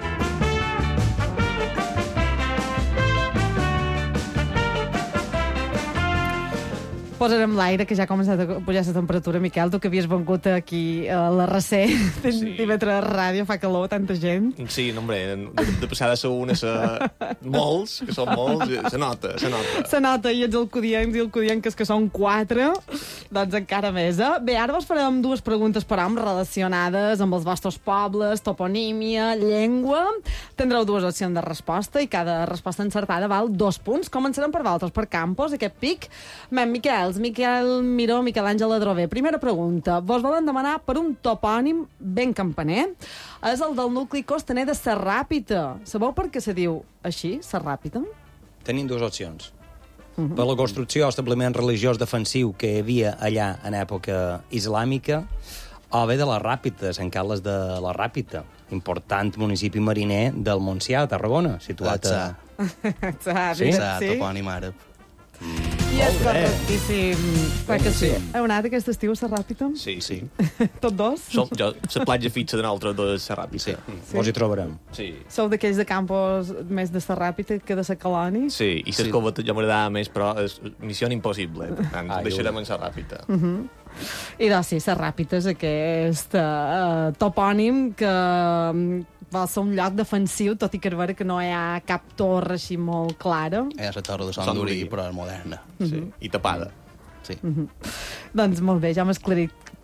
Posarem l'aire, que ja ha començat a pujar la temperatura. Miquel, tu que havies vengut aquí a la R C, sí. d'I V tres Ràdio, fa calor, tanta gent. Sí, no, hombre, de, de passar de ser una a molts, que són molts, se nota, se nota. Se nota, i ets el Cudiencs i el Cudienques, que són quatre, doncs encara més, eh? Bé, ara vos farem dues preguntes per hom relacionades amb els vostres pobles, toponímia, llengua. Tindreu dues opcions de resposta i cada resposta encertada val dos punts. Començarem per vosaltres, per Campos, aquest pic. Ben, Miquel, Miquel Miró, Miquel Àngel Adrover. Primera pregunta. Vos volen demanar per un topònim ben campaner. És el del nucli costaner de Serràpita. Sabeu per què se diu així, Serràpita? Tenim dues opcions. Uh-huh. Per la construcció, establiment religiós defensiu que hi havia allà en època islàmica, o bé de les Ràpides, en Carles de la Ràpita, important municipi mariner del Montsià, a Tarragona, situat a... Exacte. Sí, sí, topònim àrab. I és correctíssim. Clar que sí. Heu anat aquest estiu a Serràpita? Sí, sí. Tots dos? Som, jo, la platja fixa de nosaltres de Serràpita. Sí. sí. Vos hi trobarem. Sí. Sou d'aquells de Campos més de Serràpita que de la Colònia? Sí, i l'escova sí. ja m'agradava més, però és missió impossible. Tant, ah, deixarem en Serràpita. Uh -huh. I doncs sí, Serràpita és aquest uh, topònim que va ser un lloc defensiu, tot i que és vera que no hi ha cap torre així molt clara. Hi ha la torre de Sant Durí, però és moderna. Sí. I tapada. Sí. Uh -huh. Doncs molt bé, ja hem esclarit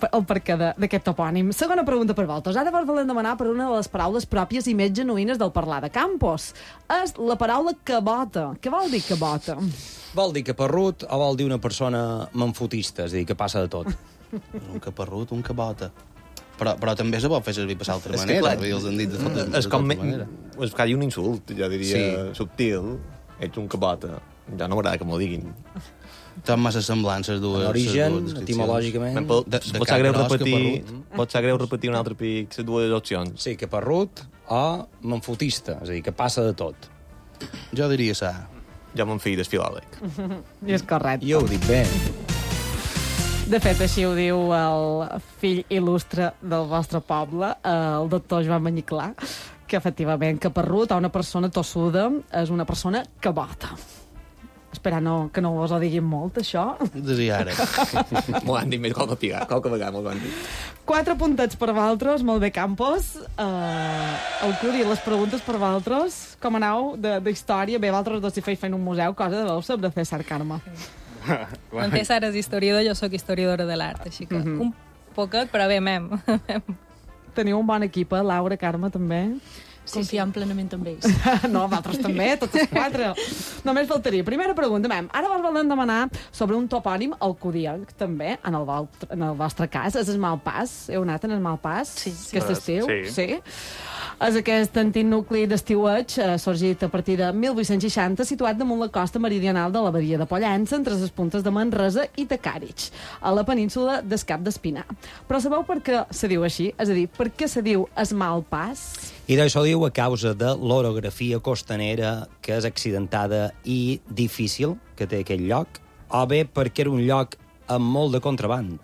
el perquè de- d'aquest topònim. Segona pregunta per vosaltres. Ara vos volem demanar per una de les paraules pròpies i més genuïnes del parlar de Campos. És la paraula cabota. Què vol dir cabota? Vol dir caparrut o vol dir una persona manfutista, és a dir, que passa de tot? Un caparrut, un cabota. Però, però també se pot fer servir per l'altra És que, manera. clar, vull dir, els han dit de, de, de, és com... de me- És quasi un insult, jo diria, Sí. subtil. Ets un cabota. Ja no m'agrada que m'ho diguin. Té massa semblances dues. En origen, etimològicament, Men pot, de- de pot ser greu cap gros, repetir, caparrut. pot ser greu repetir un altre pic les dues opcions. Sí, caparrut o manfutista, és a dir, que passa de tot. Jo diria sa. Jo me'n fill del filòleg. I és correcte. Jo ho dic bé. De fet, així ho diu el fill il·lustre del vostre poble, el doctor Joan Banyiclà, que efectivament caparrut o una persona tossuda és una persona cabota. Espera, no, que no us ho diguin molt, això. Des ara. M'ho han dit més qualque, piga, qualque vegada, m'ho han dit. Quatre puntets per vosaltres, molt bé, Campos. Uh, el Cudi, les preguntes per vosaltres. Com aneu de, de història? Bé, vosaltres dos si feis fent un museu, cosa de veu saber fer César Carme. En César és historiador, jo sóc historiadora de l'art, així que Mhm. un poquet, però bé, mem. Teniu un bon equip, eh? Laura, Carme, també. Sí, Confiem sí. plenament en ells. No, vosaltres també, tots els quatre. Només faltaria. Primera pregunta, mem. Ara vos volem demanar sobre un topònim alcudienc, també, en el, vostre, en el vostre cas. És el Malpàs. Heu anat en el Malpàs? Sí. Aquest estiu? Sí. Sí. És aquest antic nucli d'estiueig, eh, sorgit a partir de mil vuit-cents seixanta, situat damunt la costa meridional de la badia de Pollença, entre les puntes de Manresa i Tacàrich, a la península del Cap d'Espinar. Però sabeu per què se diu així? És a dir, per què se diu es Malpàs? I d'això diu a causa de l'orografia costanera, que és accidentada i difícil, que té aquell lloc, o bé perquè era un lloc amb molt de contraband.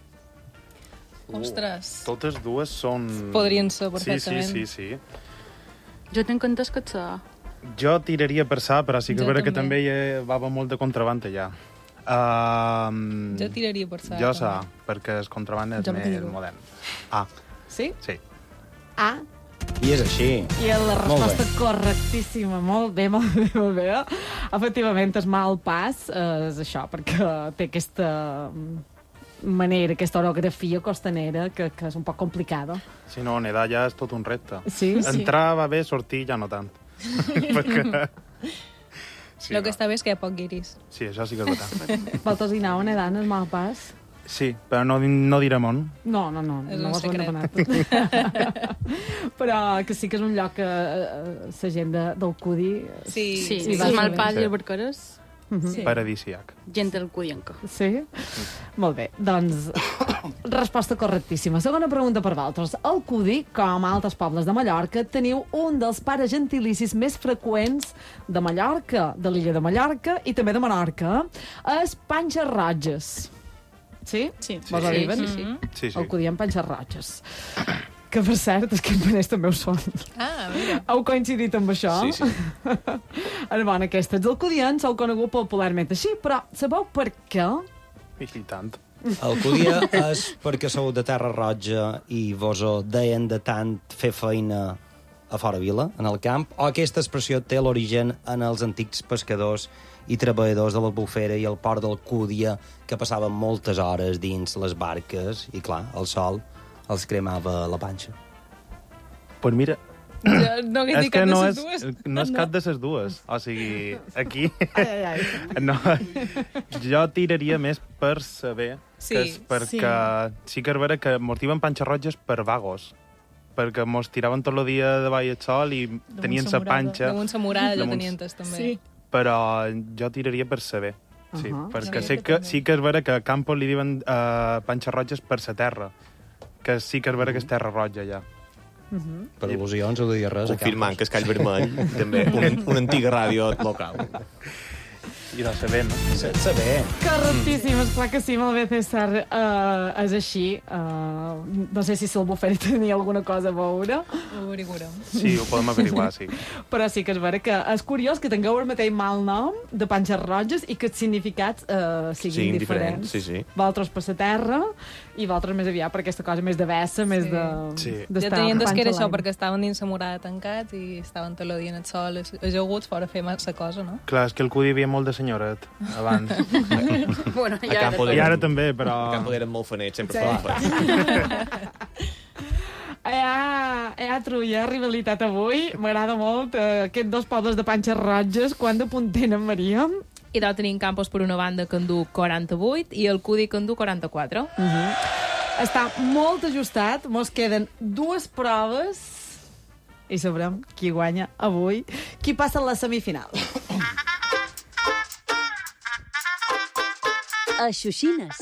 Ostres. Totes dues són... Podrien ser, Sí, perfectament. sí, sí, sí. Jo tinc entès que et sa. Jo tiraria per ça, però sí que Jo és vera que també. també hi va haver molt de contraband allà. Uh, Jo tiraria per ça. Jo també. sa, perquè el contraband és Jo me més quedo. modern. Ah, Sí? sí. A. I és així. I la Molt resposta bé. correctíssima. Molt bé, molt bé, molt bé. Efectivament, es Malpàs eh, és això, perquè té aquesta manera, aquesta orografia costanera que, que és un poc complicada. Si no, nedar ja és tot un repte. Sí? Entrar va bé, sortir ja no tant. perquè... Sí, el que està bé és que hi ha poc guiris. Sí, això sí que és veritat. Vosaltres hi aneu nedant al Malpàs? Sí, però no, no direm on. No, no, no. És no un us ho hem secret. demanat. Però que sí que és un lloc que eh, la gent de, del Cudi... Sí, Sí, sí, sí. va El ser Malpàs bé. i el Barqueres, Mhm. Paradisíac. gent del Cudienca. Sí? Molt bé, doncs resposta correctíssima. Segona pregunta per vosaltres. Al Cudi, com a altres pobles de Mallorca, teniu un dels pares gentilicis més freqüents de Mallorca, de l'illa de Mallorca i també de Menorca. És Panxes Roges. Sí? Sí. Vos ho Sí, diuen? sí, sí. Sí, sí. El Cudi amb Panxes Roges. Que, per cert, els campaners també ho són. Ah, mira. Heu coincidit amb això? Sí, sí. Ara, bona, aquesta. Els alcudians s'heu conegut popularment així, però sabeu per què? I tant. Alcúdia és perquè sou de Terra Roja i vos ho deien de tant fer feina a fora vila, en el camp, o aquesta expressió té l'origen en els antics pescadors i treballadors de l'Albufera i el port d'Alcúdia, que passaven moltes hores dins les barques i, clar, el sol els cremava la panxa. Pues mira, Jo no hagués és dit que cap de no les és, dues. no és cap de les dues. O sigui, aquí... Ai, ai, ai. No, jo tiraria més per saber, Sí, que és perquè sí que és vera que mos diuen panxes roges per vagos, perquè mos tiraven tot el dia davall el sol i tenien sa sa panxa, Damunt sa muralla ja damunt- tenien tas, també. Sí. però jo tiraria per saber. Sí, Ahà. perquè Sí, sé jo que, també. sí que és vera que a Campos li diuen uh, panxes roges per sa terra, que sí que és vera que és terra roja ja. Per al·lusions ho diria res. a Confirmant que Campos. és Call Vermell, també, una, una antiga ràdio local. I de saber, no? Saber. Correctíssim, esclar que sí, molt bé, César. Uh, és així. Uh, no sé si l'Albufera tenia alguna cosa a veure, Ho averigurem. Sí, ho podem averiguar, sí. però sí que és vera que és curiós que tingueu el mateix mal nom de panxes roges i que els significats uh, siguin Siguin diferents. diferents, sí, sí. Vosaltres per la terra i vosaltres més aviat per aquesta cosa més de vessa, més Sí. de... Sí. Jo d'estar tenia entès que era panxa això, a l'aire. perquè estaven dins la murada tancats i estaven tot el dia en el sol, ajaguts, fora a fer massa cosa, no? Clar, és que el Cudi hi havia molt de senyoret, abans. Bueno, A ja ara Campo I eren- ara també, però... A Campo eren molt fanets, sempre Sí. sí. fans. Hi ha, hi ha trulla, rivalitat avui. M'agrada molt eh, aquests dos pobles de panxes roges. Quant de punt tenen, Maria? I de tenim Campos per una banda que en du quaranta-vuit i el Cudi que en du quaranta-quatre. Uh -huh. Està molt ajustat. Mos queden dues proves i sabrem qui guanya avui. Qui passa a la semifinal. A Xuxines.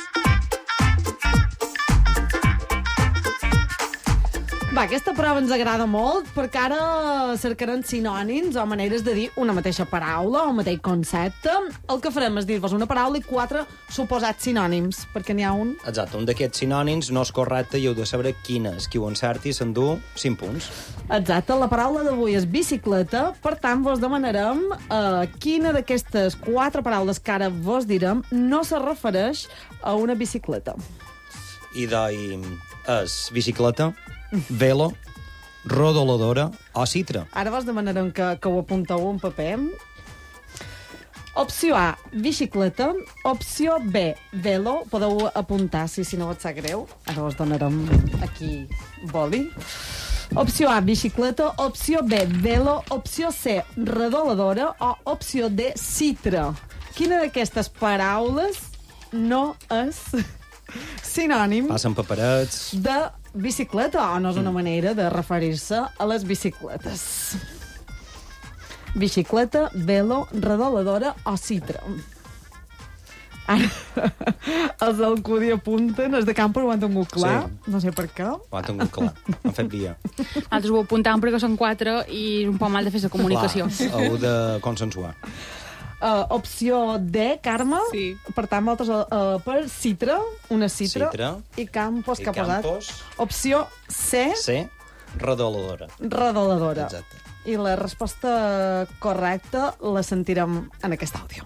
Va, aquesta prova ens agrada molt perquè ara cercarem sinònims o maneres de dir una mateixa paraula o un mateix concepte. El que farem és dir-vos una paraula i quatre suposats sinònims, perquè n'hi ha un... Exacte, un d'aquests sinònims no és correcte i heu de saber quin és. Qui ho encerti s'endú cinc punts. Exacte, la paraula d'avui és bicicleta, per tant vos demanarem eh, quina d'aquestes quatre paraules que ara vos direm no se refereix a una bicicleta. I d'ahir és bicicleta, velo, rodoladora o citra. Ara vos demanarem que, que ho apunteu en paper. Opció A, bicicleta. Opció B, velo. Podeu apuntar, si, si no et sap greu. Ara vos donarem aquí boli. Opció A, bicicleta. Opció B, velo. Opció C, redoladora. O opció D, citra. Quina d'aquestes paraules no és sinònim Passen paperets... de bicicleta, o no és una manera de referir-se a les bicicletes? Bicicleta, velo, redoladora o citra. Ara, els del Cudi apunten, els de Campo ho han tingut clar, Sí. no sé per què. Ho han tingut clar, han fet via. Altres ho apuntàvem perquè són quatre i és un poc mal de fer la comunicació. Clar, heu de consensuar. Uh, opció D, Carme. Sí. Per tant, vosaltres uh, per citra, una citra. Citra. I Campos, I que ha posat? Campos. Opció C, C, redoladora. redoladora. Exacte. I la resposta correcta la sentirem en aquest àudio.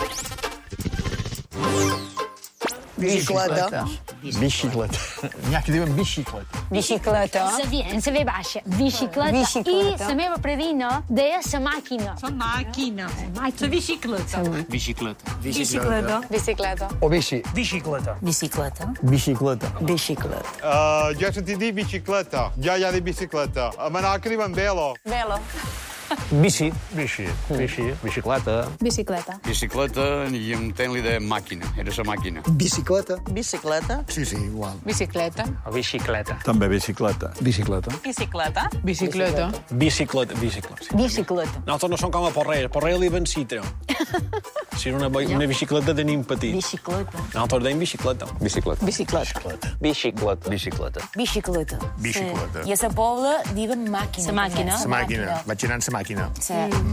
Bicicleta. Bicicleta. N'hi ha que diuen bicicleta. Bicicleta. La bien, la ve baixa. Bicicleta. Bicicleta. I la meva predina deia la màquina. La màquina. La bicicleta. Bicicleta. Bicicleta. Bicicleta. O bici. Bicicleta. Bicicleta. Bicicleta. Bicicleta. Uh, jo he sentit dir bicicleta. Ja hi ha dit bicicleta. A Mallorca diuen velo. Velo. Bici. Bici. Bici. Bicicleta. Bicicleta. Bicicleta i en tenli de màquina. Era la màquina. Bicicleta. Bicicleta. Sí, sí, igual. Bicicleta. Bicicleta. També bicicleta. Bicicleta. Bicicleta. Bicicleta. Bicicleta. Bicicleta. Bicicleta. Nosaltres no som com a Porrera. Porrera li ven citra. Si era una, una bicicleta tenim petit. Bicicleta. Nosaltres deim bicicleta. Bicicleta. Bicicleta. Bicicleta. Bicicleta. Bicicleta. Bicicleta. I a la pobla diuen màquina. La màquina. La màquina. Vaig anar amb la màquina. Sí.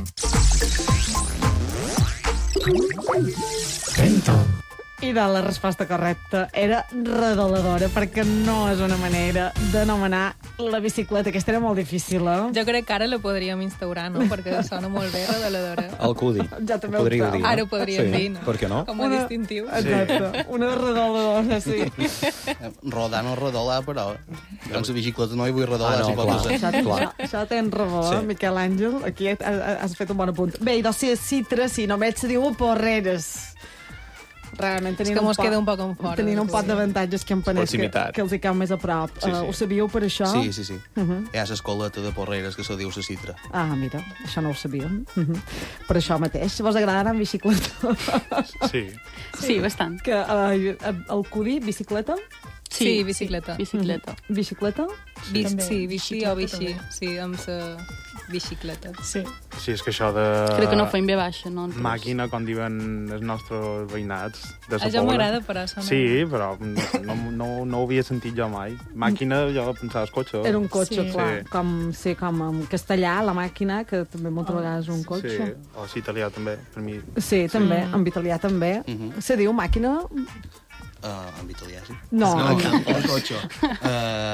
I de la resposta correcta era redoladora, perquè no és una manera d'anomenar la bicicleta. Aquesta era molt difícil, eh? Jo crec que ara la podríem instaurar, no? Perquè sona molt bé, redoladora. El Cudi. Ja també ho Podríeu trobo. dir. no? Ara ho podríem sí. dir, no? Per què no? Com a Una- distintiu. Exacte. Una redoladora, sí. Rodar no rodolar, però jo en la bicicleta no hi vull rodolar, Ah, no, si pot clar. ser. Això, Clar. això, això tens raó, Sí. sí. Miquel Àngel. Aquí has, has fet un bon apunt. Bé, i doncs si és citra, si només se diu Porreres. Realment tenint que un mos poc, queda un poc en fora, tenint un sí. poc d'avantatges que em peneix que, Proximitat. que els hi cau més a prop. Sí, sí. Uh, ho sabíeu per això? Sí, sí, sí. Uh -huh. Hi ha l'escoleta de Porreres que se diu la citra. Ah, mira, això no ho sabíem. Uh -huh. Per això mateix. Vos agrada anar en bicicleta? Sí. Sí, bastant. Que, uh, el Cudi, bicicleta? Sí, bicicleta. Bicicleta. Bicicleta? Bici, També. sí, bici o bici. Bicicleta Sí, amb la bicicleta. Sí. Sí, és que això de... Crec que no feim bé baixa, no? Màquina, com diuen els nostres veïnats de sa A jo pobla. m'agrada, però sona... Sí, però no, no, no ho havia sentit jo mai. Màquina, jo pensava, és cotxe. Era un cotxe, Sí. clar. Sí. Com, sí, com en castellà, la màquina, que també moltes vegades és un Sí, cotxe. o sí, italià també, per mi. Sí, també, en italià també. Mhm. Se diu màquina? Uh, en italià, sí? No. No, el cotxe. Uh,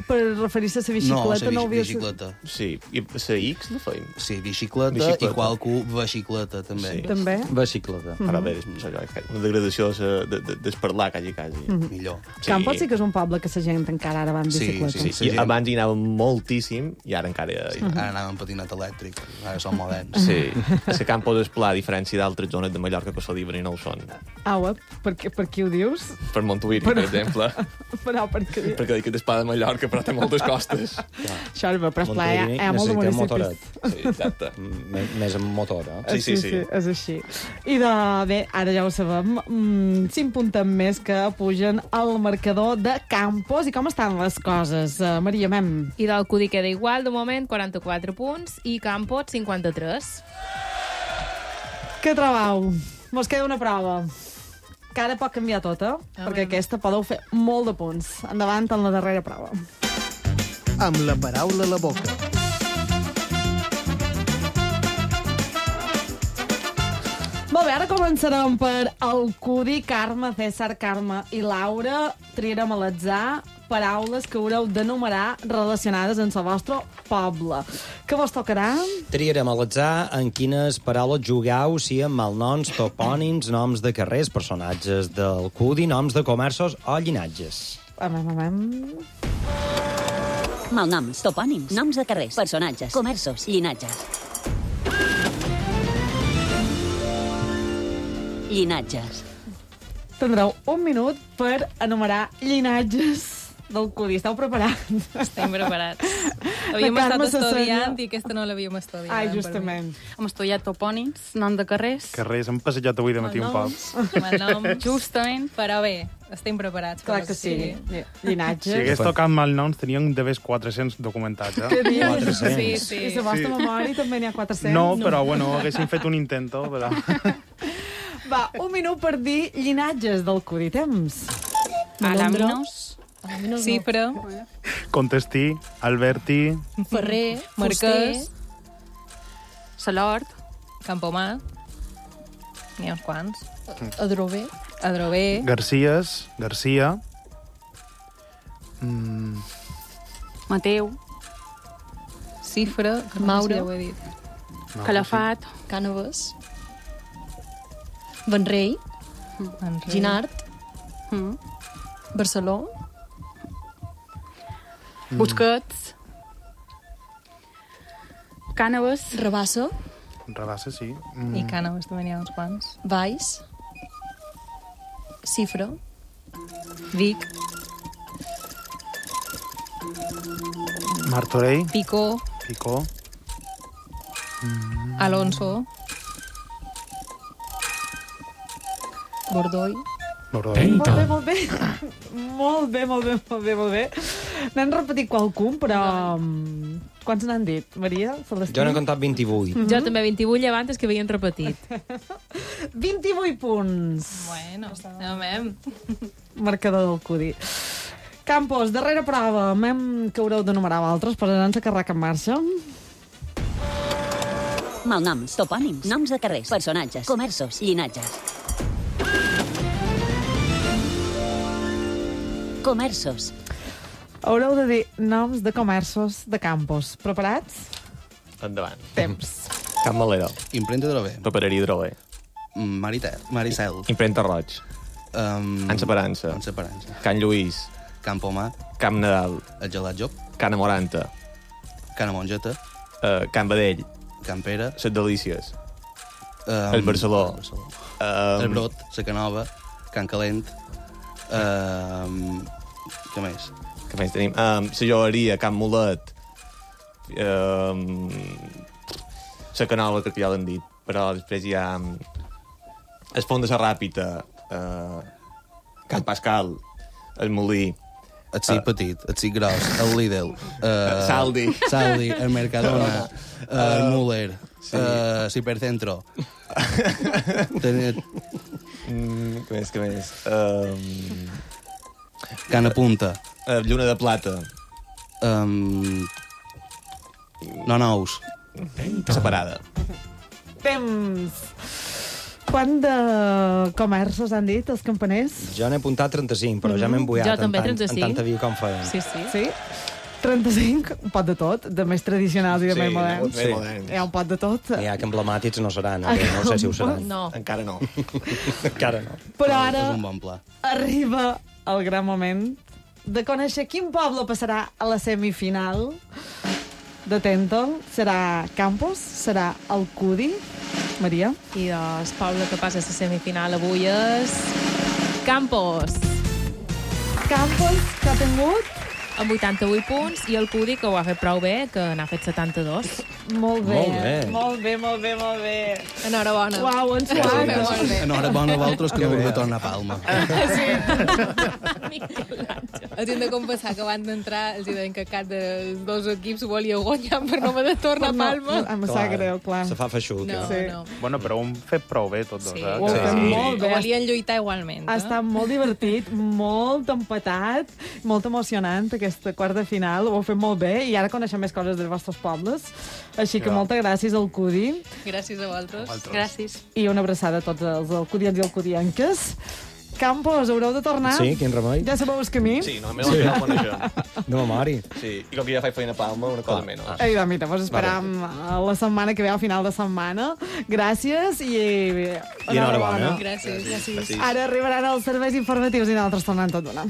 per referir-se a la bicicleta no, no, la havia... bicicleta. Sí, i la X la feim. Sí, bicicleta, bicicleta. i qualcú bicicleta, també. Sí. També? Bicicleta. Mm -hmm. Ara bé, una degradació de, de, de parlar, quasi, quasi. Mm -hmm. Millor. Sí. Campos sí que és un poble que la gent encara ara va en bicicleta. Sí, sí, sí. I abans hi anàvem moltíssim i ara encara... Hi... Mm -hmm. Ara anàvem en patinet elèctric, ara som moderns. Sí, a Campos és pla, a diferència d'altres zones de Mallorca que s'oliven i no ho són. Ah, uep, per, per qui ho dius? Per Montuïri, per, per exemple. Però per què? Perquè dic que és pla de Mallorca, però té moltes costes. Això és bé, però és pla, hi ha molts municipis. Sí, exacte. Més amb motor, eh? Sí, sí, sí. sí, és així. I de, bé, ara ja ho sabem, mm, cinc puntes més que pugen al marcador de Campos. I com estan les coses, uh, Maria Mem? I del Cudi queda igual, de moment, quaranta-quatre punts, i Campos, cinquanta-tres. Què trobeu? Mos queda una prova. Que ara pot canviar tot, eh? Ah, perquè aquesta podeu fer molt de punts. Endavant en la darrera prova. Amb la paraula a la boca. Molt bé, ara començarem per el Cudi. Carme, César, Carme i Laura. Triarem a l'atzar paraules que haureu d'enumerar relacionades amb el vostre poble. Què vos tocarà? Triarem a l'atzar en quines paraules jugueu, si amb malnoms, topònims, noms de carrers, personatges del Cudi, noms de comerços o llinatges. Amem, amem... Malnoms, topònims, noms de carrers, personatges, comerços, llinatges. Llinatges. Tindreu un minut per enumerar llinatges del Cudi. Esteu preparats? Estem preparats. Havíem estat estudiant i aquesta no l'havíem estudiat. Ai, justament. Hem estudiat topònims, nom de carrers. Carrers, hem passejat avui de matí un poc. Malnoms. Justament. Però bé, estem preparats. Clar que sí. Llinatges. Si hagués tocat malnoms, teníem d'haver quatre-cents documentats, eh? Què dius? quatre-cents. Sí, sí. I la vostra memòria també n'hi ha quatre-cents? No, però bueno, haguéssim fet un intento, però... Va, un minut per dir llinatges del Cudi. Temps. Alaminos. Cifra. Contestí, Alberti... Ferrer. Marquès. Salort. Campomar. N'hi ha uns quants. Adrover. Adrover. Garcies, Garcia... Mm. Mateu. Cifra. Maura. Ja ho he dit. No, Calafat. Cànoves. Benrei. Benrei. Ginard. Mm. Barceló. Mm. Busquets. Cànoves. Rabassa. Rabassa, sí. Mm. I Cànoves també n'hi ha uns quants. Valls. Cifra. Vic. Martorell. Picó. Picó. Mm. Alonso. Bordoll. Bordoll. Molt bé, molt bé. Molt bé, molt bé, molt bé, molt bé. N'han repetit qualcun, però... Quants n'han dit? Maria? Celestí? Jo n'he comptat vint-i-vuit. Mm -hmm. Jo també vint-i-vuit llevantes que havien repetit. vint-i-vuit punts. Bueno, anem. Marcador del Cudi. Campos, darrera prova. Mem que haureu d'enumerar altres, posarem-se a carrac en marxa. Malnoms, topònims, noms de carrers, personatges, comerços, llinatges. Comerços. Haureu de dir noms de comerços de Campos. Preparats? Endavant. Temps. Camp Malero. Imprenta Drover. Papereria Drover. Mariter. Maricel. Imprenta Roig. Um, En Separança. En Separança. Can Lluís. Camp Pomar. Camp Nadal. El Gelat Joc. Can Amoranta. Can Mongeta. Uh, Can Badell. Can Pere. Ses Delícies. Um, el Barceló. El, Barceló. Um, el Brot. La Canova. Can Calent. Um, què més? Què més tenim? Um, la Joveria, Can Mulet. Um, la Canova, que ja l'han dit. Però després hi ha... Um, el Font de la Ràpita. Uh, Can Pascal. El Molí. El sí uh, petit, el sí gros, el Lidl. Uh, Saldi. Saldi, el Mercadona. Uh, el Müller. Sí. Uh, Cipercentro. Ten... mm, què més, què més? Um... Cana Punta. Uh, Lluna de Plata. Um... No nous. Separada. Temps. Quant de comerços han dit els campaners? Jo n'he apuntat trenta-cinc, però ja m'he embullat Jo també, en, tant, en trenta-cinc. tanta vida com feien. Sí, sí. Sí? trenta-cinc, un pot de tot, de més tradicionals i de Sí, més moderns. més moderns. Hi ha un pot de tot. N'hi ha que emblemàtics no seran, eh? No sé si ho seran. No. Encara no. Encara no. Però ara És un bon pla. arriba el gran moment de conèixer quin poble passarà a la semifinal de Tenton. Serà Campos? Serà Alcudi? Maria? I el poble que passa a la semifinal avui és Campos, Campos, que ha tingut? amb vuitanta-vuit punts, i el Cudi, que ho ha fet prou bé, que n'ha fet setanta-dos. Molt bé, Molt bé. molt bé, molt bé, molt bé. Enhorabona. Uau, ens Sí, quadra. molt bé. Enhorabona a vosaltres, que no vulgui tornar a Palma. Els hem de confessar que abans d'entrar els deien que cap dels dos equips volia guanyar per no haver de tornar a Palma. Em sap greu, clar. Se fa feixuc. No, Sí. no. Bueno, però ho hem fet prou bé, tots dos, Sí, eh? Ho heu fet molt bé. Ho volien lluitar igualment. Ha Eh? estat molt divertit, molt empatat, molt emocionant aquesta quart de final. Ho heu fet molt bé i ara coneixem més coses dels vostres pobles. Així que Ja. moltes gràcies al Cudi Gràcies a vosaltres. Gràcies. i una abraçada a tots els alcudians i alcudianques. Campos, haureu de tornar? Sí, quin remei. Ja sabeu el camí? Sí, no, més sí. la coneixem. De memòria. Sí, i com que ja faig feina a Palma, una cosa menys. Ei, doncs mira, vos esperam a la setmana que ve, al final de setmana. Gràcies i... I enhorabona. Gràcies. Gràcies. Ara arribaran els serveis informatius i nosaltres tornem tot d'una.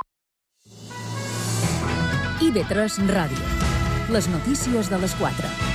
I V tres Ràdio. Les notícies de les quatre.